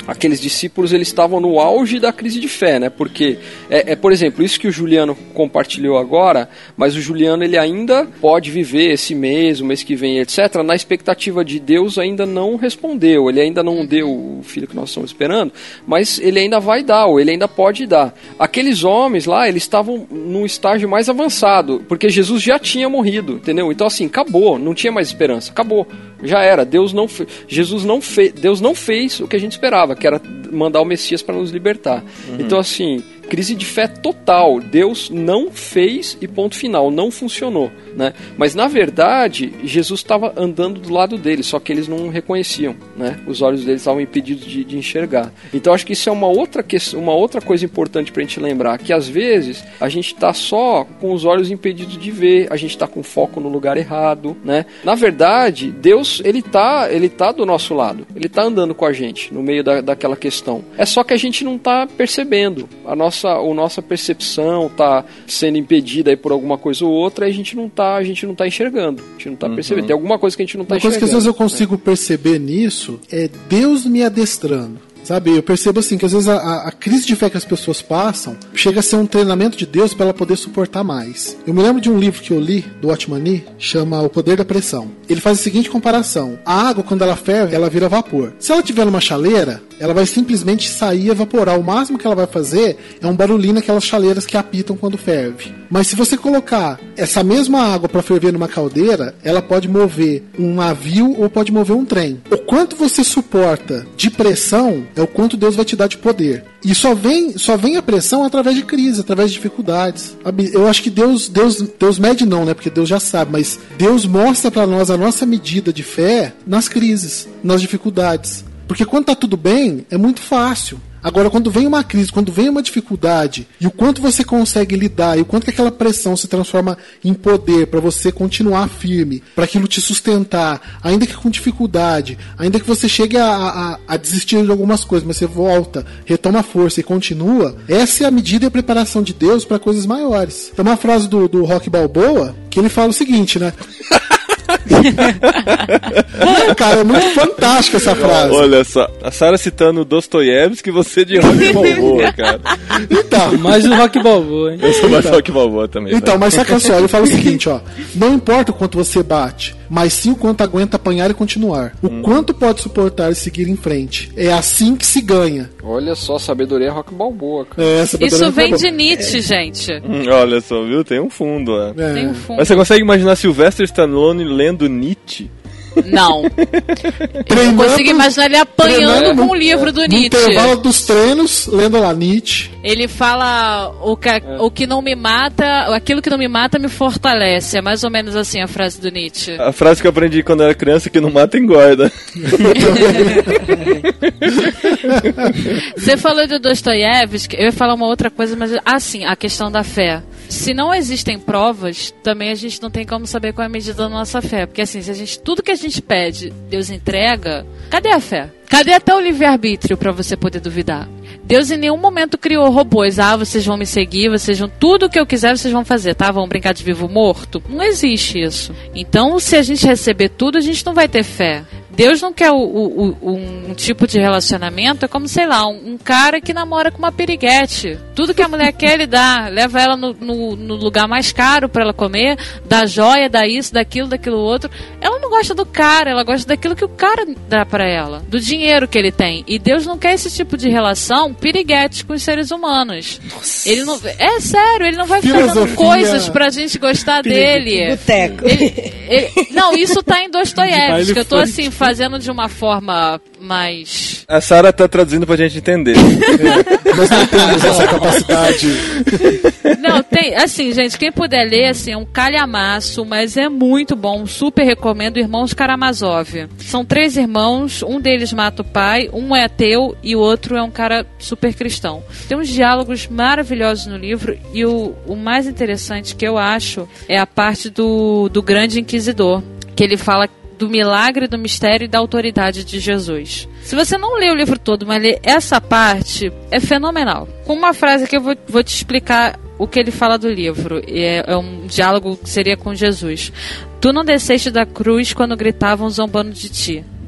aqueles discípulos, eles estavam no auge da crise de fé, né? Porque, é, é, por exemplo, isso que o Juliano compartilhou agora, mas o Juliano, ele ainda pode viver esse mês, o mês que vem, etcétera, na expectativa de Deus ainda não respondeu, ele ainda não deu o filho que nós estamos esperando, mas ele ainda vai dar, ou ele ainda pode dar. Aqueles homens lá, eles estavam num estágio mais avançado, porque Jesus já tinha morrido, entendeu? Então, assim, acabou, não tinha mais esperança, acabou, já era. Deus não fe... Jesus não fez, Deus não fez o que a gente esperava, que era mandar o Messias para nos libertar. Uhum. Então, assim, crise de fé total. Deus não fez e ponto final, não funcionou, né? Mas, na verdade, Jesus estava andando do lado deles, só que eles não reconheciam, né? Os olhos deles estavam impedidos de, de enxergar. Então, acho que isso é uma outra, que... uma outra coisa importante para a gente lembrar, que às vezes a gente está só com os olhos impedidos de ver, a gente está com foco no lugar errado, né? Na verdade, Deus, ele tá, ele tá do nosso lado, ele tá andando com a gente no meio da, daquela questão. É só que a gente não tá percebendo, a nossa, a nossa percepção tá sendo impedida aí por alguma coisa ou outra, e a gente não tá, a gente não tá enxergando, a gente não tá uhum. percebendo. Tem alguma coisa que a gente não tá Uma enxergando. Uma coisa que às vezes eu consigo né? perceber nisso é Deus me adestrando. Sabe, eu percebo assim que às vezes a, a crise de fé que as pessoas passam chega a ser um treinamento de Deus para ela poder suportar mais. Eu me lembro de um livro que eu li, do Watchman Nee, chama O Poder da Pressão. Ele faz a seguinte comparação: a água, quando ela ferve, ela vira vapor. Se ela tiver numa chaleira, ela vai simplesmente sair e evaporar. O máximo que ela vai fazer é um barulhinho naquelas chaleiras que apitam quando ferve. Mas se você colocar essa mesma água para ferver numa caldeira, ela pode mover um navio ou pode mover um trem. O quanto você suporta de pressão é o quanto Deus vai te dar de poder. E só vem, só vem a pressão através de crise, através de dificuldades. Eu acho que Deus, Deus, Deus mede não, né? Porque Deus já sabe, mas Deus mostra para nós a nossa medida de fé nas crises, nas dificuldades. Porque quando tá tudo bem, é muito fácil. Agora, quando vem uma crise, quando vem uma dificuldade, e o quanto você consegue lidar, e o quanto que aquela pressão se transforma em poder para você continuar firme, para aquilo te sustentar, ainda que com dificuldade, ainda que você chegue a, a, a desistir de algumas coisas, mas você volta, retoma a força e continua, essa é a medida e a preparação de Deus para coisas maiores. Tem uma frase do, do Rocky Balboa que ele fala o seguinte, né? Cara, é muito fantástica essa frase. Olha só, a Sarah citando Dostoiévski, você de Rocky Balboa, cara. Então, mais o Rocky Balboa, hein? Eu sou mais então, Rocky Balboa também. Então, tá? Mas saca só, ele fala o seguinte, ó: não importa o quanto você bate, mas sim o quanto aguenta apanhar e continuar. O hum. quanto pode suportar e seguir em frente. É assim que se ganha. Olha só, sabedoria é Rocky Balboa, cara. É, isso vem de Nietzsche, é. gente. Hum, olha só, viu? Tem um fundo, é. É. Tem um fundo. Mas você consegue imaginar Sylvester Stallone lendo Nietzsche? Não. Eu não consigo imaginar ele apanhando com o livro do no Nietzsche. No intervalo dos treinos, lendo lá Nietzsche. Ele fala: o que, é. o que não me mata, aquilo que não me mata me fortalece. É mais ou menos assim a frase do Nietzsche. A frase que eu aprendi quando era criança: que não mata engorda. Você falou de Dostoiévski, eu ia falar uma outra coisa, mas assim, a questão da fé. Se não existem provas, também a gente não tem como saber qual é a medida da nossa fé. Porque assim, se a gente, tudo que a gente pede, Deus entrega, cadê a fé? Cadê até o livre-arbítrio para você poder duvidar? Deus em nenhum momento criou robôs. Ah, vocês vão me seguir, vocês vão... Tudo que eu quiser, vocês vão fazer, tá? Vão brincar de vivo-morto? Não existe isso. Então, se a gente receber tudo, a gente não vai ter fé. Deus não quer o, o, o, um tipo de relacionamento, é como, sei lá, um, um cara que namora com uma piriguete. Tudo que a mulher quer, ele dá. Leva ela no, no, no lugar mais caro pra ela comer, dá joia, dá isso, daquilo, daquilo outro. Ela não gosta do cara, ela gosta daquilo que o cara dá pra ela, do dinheiro que ele tem. E Deus não quer esse tipo de relação piriguete com os seres humanos. Nossa. Ele não, é sério, ele não vai ficar dando coisas pra gente gostar dele. Boteco. Ele, ele, não, isso tá em Dostoiévski, que eu tô assim, fazendo de uma forma mais... A Sarah tá traduzindo pra gente entender. É, nós não temos essa capacidade. Não, tem, assim, gente, quem puder ler, assim, é um calhamaço, mas é muito bom, super recomendo, Irmãos Karamazov. São três irmãos, um deles mata o pai, um é ateu e o outro é um cara super cristão. Tem uns diálogos maravilhosos no livro e o, o mais interessante que eu acho é a parte do, do grande inquisidor, que ele fala do milagre, do mistério e da autoridade de Jesus. Se você não lê o livro todo, mas lê essa parte, é fenomenal. Com uma frase que eu vou, vou te explicar o que ele fala do livro. É, é um diálogo que seria com Jesus. Tu não desceste da cruz quando gritavam zombando de ti.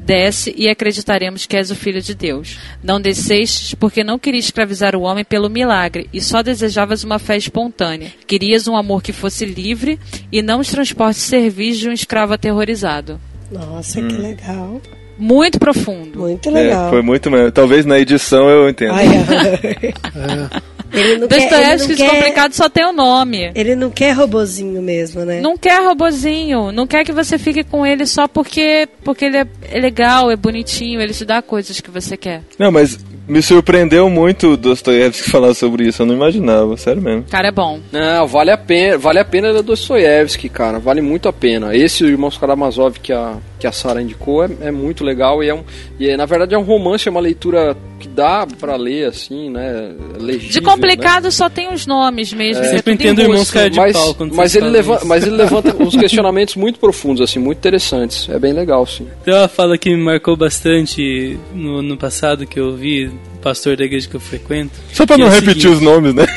desce e acreditaremos que és o Filho de Deus. Não descestes porque não querias escravizar o homem pelo milagre e só desejavas uma fé espontânea. Querias um amor que fosse livre e não os transportes servis de um escravo aterrorizado. Nossa, hum. que legal. Muito profundo. Muito legal. É, foi muito... Talvez na edição eu entenda. Ai, ai. Ele não Dostoiévski Descomplicado só tem o nome. Ele não quer robozinho mesmo, né? Não quer robozinho. Não quer que você fique com ele só porque, porque ele é, é legal, é bonitinho, ele te dá coisas que você quer. Não, mas me surpreendeu muito o Dostoiévski falar sobre isso. Eu não imaginava, sério mesmo. Cara, é bom. Não, vale a pena, vale a pena ler Dostoiévski, cara. Vale muito a pena. Esse o Irmãos Karamazov que a, que a Sarah indicou é, é muito legal e, é um, e é, na verdade é um romance, é uma leitura que dá pra ler, assim, né? Legível, de complicado, né? Só tem os nomes mesmo. É, é sempre entendo Irmãos Cara de mas, Pau quando mas, vocês ele falam levanta, isso. mas ele levanta uns questionamentos muito profundos, assim, muito interessantes. É bem legal, sim. Tem uma fala que me marcou bastante no ano passado que eu ouvi, pastor da igreja que eu frequento. Só pra não é repetir seguinte, os nomes, né?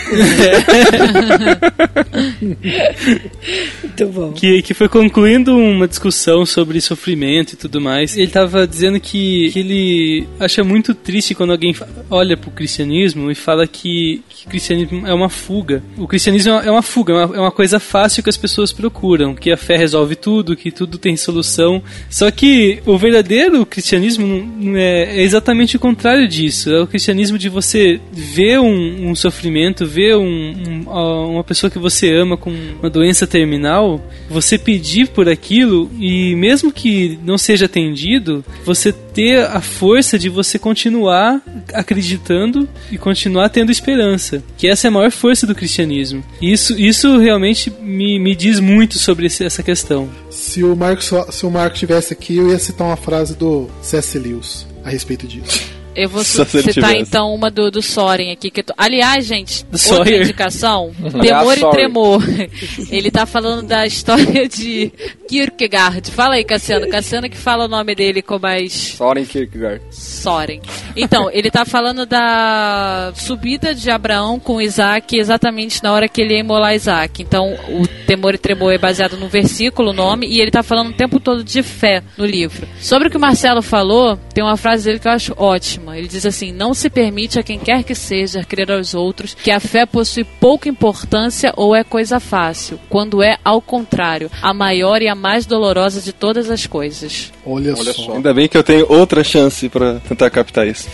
Muito bom. Que, que foi concluindo uma discussão sobre sofrimento e tudo mais. Ele tava dizendo que, que ele acha muito triste quando alguém olha pro cristianismo e fala que, que o cristianismo é uma fuga. O cristianismo é uma fuga, é uma, é uma coisa fácil que as pessoas procuram, que a fé resolve tudo, que tudo tem solução. Só que o verdadeiro cristianismo não é, é exatamente o contrário disso. É o cristianismo de você ver um, um sofrimento, ver um, um, uma pessoa que você ama com uma doença terminal, você pedir por aquilo e mesmo que não seja atendido, você ter a força de você continuar acreditando e continuar tendo esperança, que essa é a maior força do cristianismo. Isso, isso realmente me, me diz muito sobre esse, essa questão. Se o Marco se o Marco estivesse aqui, eu ia citar uma frase do C S. Lewis a respeito disso. Eu vou Só se ele citar tivesse. então uma do, do Soren aqui. Que eu tô... Aliás, gente, Do outra Sawyer. indicação, Temor Yeah, e sorry. Tremor. Ele tá falando da história de Kierkegaard. Fala aí, Cassiano. Cassiano que fala o nome dele com mais... Soren Kierkegaard. Soren. Então, ele tá falando da subida de Abraão com Isaac exatamente na hora que ele ia imolar Isaac. Então, o Temor e Tremor é baseado no versículo, o nome, e ele tá falando o tempo todo de fé no livro. Sobre o que o Marcelo falou, tem uma frase dele que eu acho ótima. Ele diz assim: não se permite a quem quer que seja crer aos outros que a fé possui pouca importância ou é coisa fácil, quando é, ao contrário, a maior e a mais dolorosa de todas as coisas. Olha, Olha só. só. Ainda bem que eu tenho outra chance pra tentar captar isso.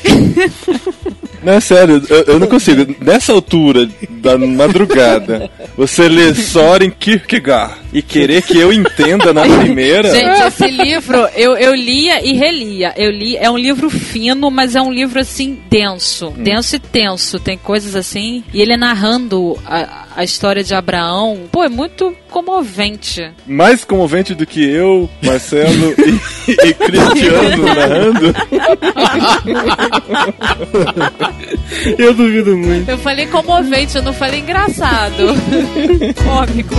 Não, é sério, eu, eu não consigo. Nessa altura da madrugada, você lê Soren Kierkegaard e querer que eu entenda na primeira... Gente, esse livro eu, eu lia e relia. Eu li, é um livro fino, mas é um livro assim denso, Hum. denso e tenso. Tem coisas assim. E ele narrando a, a história de Abraão, pô, é muito comovente. Mais comovente do que eu, Marcelo e, e Cristiano narrando. Eu duvido muito. Eu falei comovente, eu não falei engraçado. Cômico.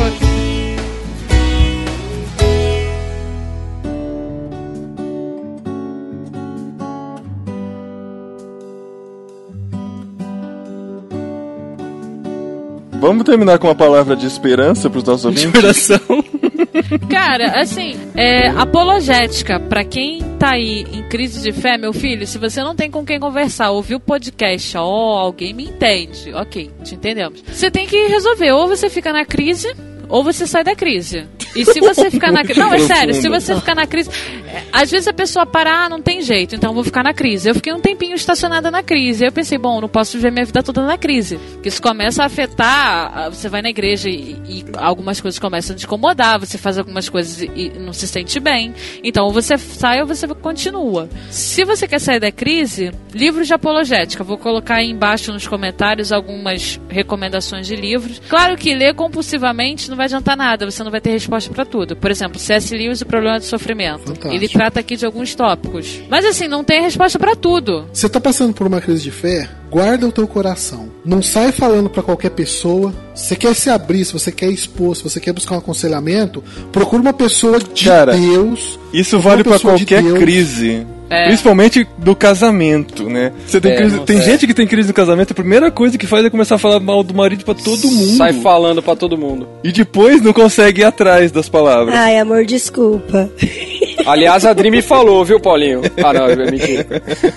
Vamos terminar com uma palavra de esperança pros nossos ouvintes? Coração. Cara, assim, é, apologética, pra quem tá aí em crise de fé, meu filho, se você não tem com quem conversar, ouvir o podcast, ó, alguém me entende, ok, te entendemos. Você tem que resolver, ou você fica na crise, ou você sai da crise. E se você ficar na crise... Não, é sério, se você ficar na crise... é, Às vezes a pessoa para, ah, não tem jeito, então eu vou ficar na crise. Eu fiquei um tempinho estacionada na crise. Aí eu pensei, bom, não posso viver minha vida toda na crise. Porque isso começa a afetar... Você vai na igreja e, e algumas coisas começam a te incomodar, você faz algumas coisas e, e não se sente bem. Então, ou você sai ou você continua. Se você quer sair da crise, livros de apologética. Vou colocar aí embaixo nos comentários algumas recomendações de livros. Claro que ler compulsivamente não vai adiantar nada, você não vai ter resposta pra tudo. Por exemplo, C S. Lewis e o Problema do Sofrimento. Fantástico. Ele trata aqui de alguns tópicos. Mas assim, não tem resposta pra tudo. Você tá passando por uma crise de fé? Guarda o teu coração. Não sai falando pra qualquer pessoa. Se você quer se abrir, se você quer expor, se você quer buscar um aconselhamento, procura uma pessoa de Cara, Deus. Isso Uma vale pra pessoa de qualquer Deus. crise. É. Principalmente do casamento, né? Você tem É, crise, não tem sei. gente que tem crise no casamento, a primeira coisa que faz é começar a falar mal do marido pra todo mundo. Sai falando pra todo mundo. E depois não consegue ir atrás das palavras. Ai, amor, desculpa. Aliás, a Adri me falou, viu, Paulinho? Ah, não, é mentira.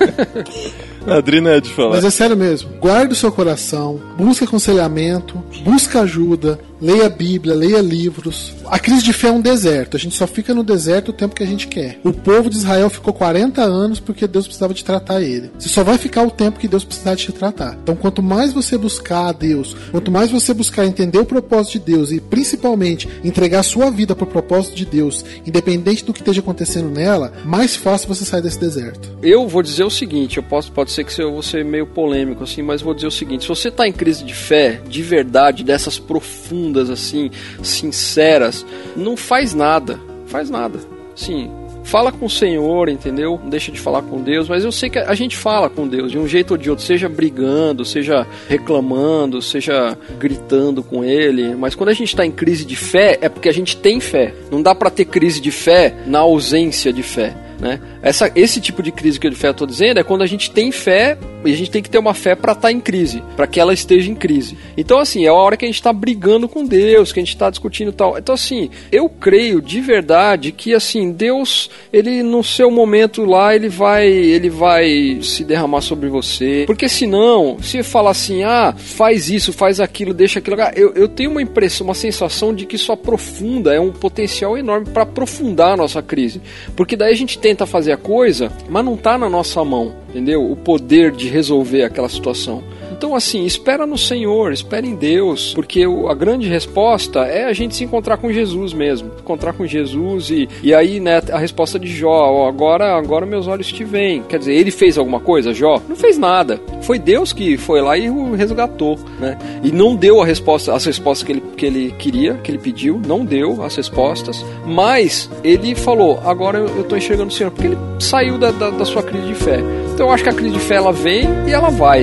A Adri não é de falar. Mas é sério mesmo. Guarde o seu coração, busque aconselhamento, busque ajuda, leia a Bíblia, leia livros. A crise de fé é um deserto. A gente só fica no deserto o tempo que a gente quer. O povo de Israel ficou quarenta anos porque Deus precisava de tratar ele. Você só vai ficar o tempo que Deus precisar de te tratar. Então, quanto mais você buscar a Deus, quanto mais você buscar entender o propósito de Deus e, principalmente, entregar a sua vida para o propósito de Deus, independente do que esteja acontecendo nela, mais fácil você sair desse deserto. Eu vou dizer o seguinte, eu posso, pode ser que eu vou ser meio polêmico, assim, mas vou dizer o seguinte, se você está em crise de fé, de verdade, dessas profundas, assim, sinceras, não faz nada, faz nada, sim. Fala com o Senhor, entendeu? Não deixa de falar com Deus, mas eu sei que a gente fala com Deus de um jeito ou de outro, seja brigando, seja reclamando, seja gritando com Ele, mas quando a gente está em crise de fé, é porque a gente tem fé. Não dá para ter crise de fé na ausência de fé. Né? Essa, esse tipo de crise que de fé eu estou dizendo é quando a gente tem fé e a gente tem que ter uma fé para estar tá em crise, para que ela esteja em crise. Então assim, é a hora que a gente está brigando com Deus, que a gente está discutindo e tal. Então assim, eu creio de verdade que assim, Deus, ele no seu momento lá, ele vai, ele vai se derramar sobre você, porque senão, se falar assim, ah, faz isso, faz aquilo, deixa aquilo, eu, eu tenho uma impressão, uma sensação de que isso aprofunda, é um potencial enorme para aprofundar a nossa crise, porque daí a gente tem tenta fazer a coisa, mas não está na nossa mão, entendeu? O poder de resolver aquela situação. Então assim, espera no Senhor, espera em Deus, porque a grande resposta é a gente se encontrar com Jesus mesmo, encontrar com Jesus e, e aí, né, a resposta de Jó, ó, agora, agora meus olhos te veem. Quer dizer, ele fez alguma coisa, Jó? Não fez nada. Foi Deus que foi lá e o resgatou, né? E não deu a resposta, as respostas que ele, que ele queria, que ele pediu, não deu as respostas, mas ele falou, agora eu estou enxergando o Senhor, porque ele saiu da, da, da sua crise de fé. Então eu acho que a crise de fé ela vem e ela vai.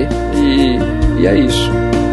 E, e é isso.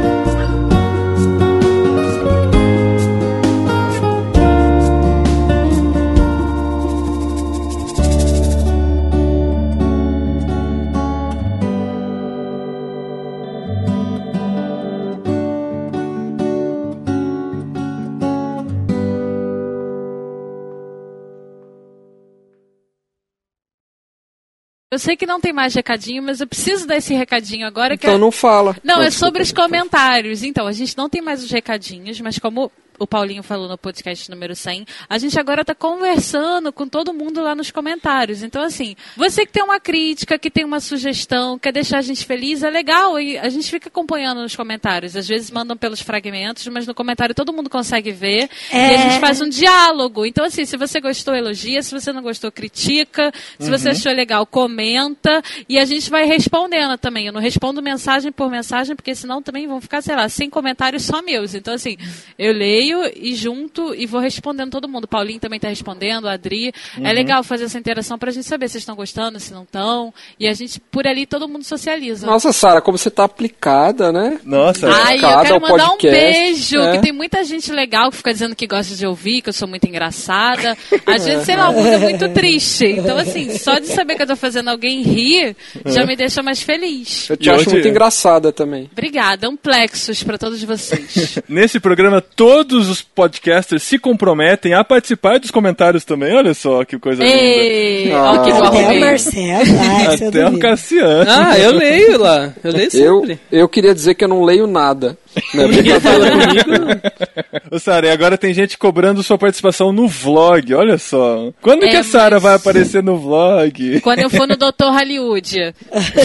Eu sei que não tem mais recadinho, mas eu preciso dar esse recadinho agora. Que então é... não fala. Não, não é sobre os comentários. Então, a gente não tem mais os recadinhos, mas como o Paulinho falou no podcast número cem, a gente agora está conversando com todo mundo lá nos comentários. Então, assim, você que tem uma crítica, que tem uma sugestão, quer deixar a gente feliz, é legal. E a gente fica acompanhando nos comentários. Às vezes mandam pelos fragmentos, mas no comentário todo mundo consegue ver. É... E a gente faz um diálogo. Então, assim, se você gostou, elogia. Se você não gostou, critica. Se uhum. você achou legal, comenta. E a gente vai respondendo também. Eu não respondo mensagem por mensagem, porque senão também vão ficar, sei lá, cem comentários só meus. Então, assim, eu leio e junto e vou respondendo todo mundo. O Paulinho também está respondendo, a Adri. Uhum. É legal fazer essa interação pra gente saber se estão gostando, se não estão. E a gente, por ali, todo mundo socializa. Nossa, Sara, como você tá aplicada, né? Nossa, Ai, eu quero mandar podcast, um beijo, é. que tem muita gente legal que fica dizendo que gosta de ouvir, que eu sou muito engraçada. Às vezes, sei lá, o mundo é muito triste. Então, assim, só de saber que eu tô fazendo alguém rir, já me deixa mais feliz. Eu te e acho muito engraçada também. Obrigada, um plexus pra todos vocês. Nesse programa, todos os podcasters se comprometem a participar dos comentários também. Olha só que coisa Ei, linda. Ah, ó, que até o Marcelo. Ai, até o Cassiano. Ah, eu leio lá. Eu leio sempre. Eu, eu queria dizer que eu não leio nada. Né? Ninguém fala comigo. Ô, Sara, e agora tem gente cobrando sua participação no vlog. Olha só. Quando é, que a Sara mas... vai aparecer no vlog? Quando eu for no doutor Hollywood.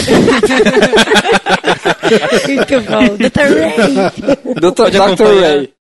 Muito bom. doutor Ray. doutor Ray.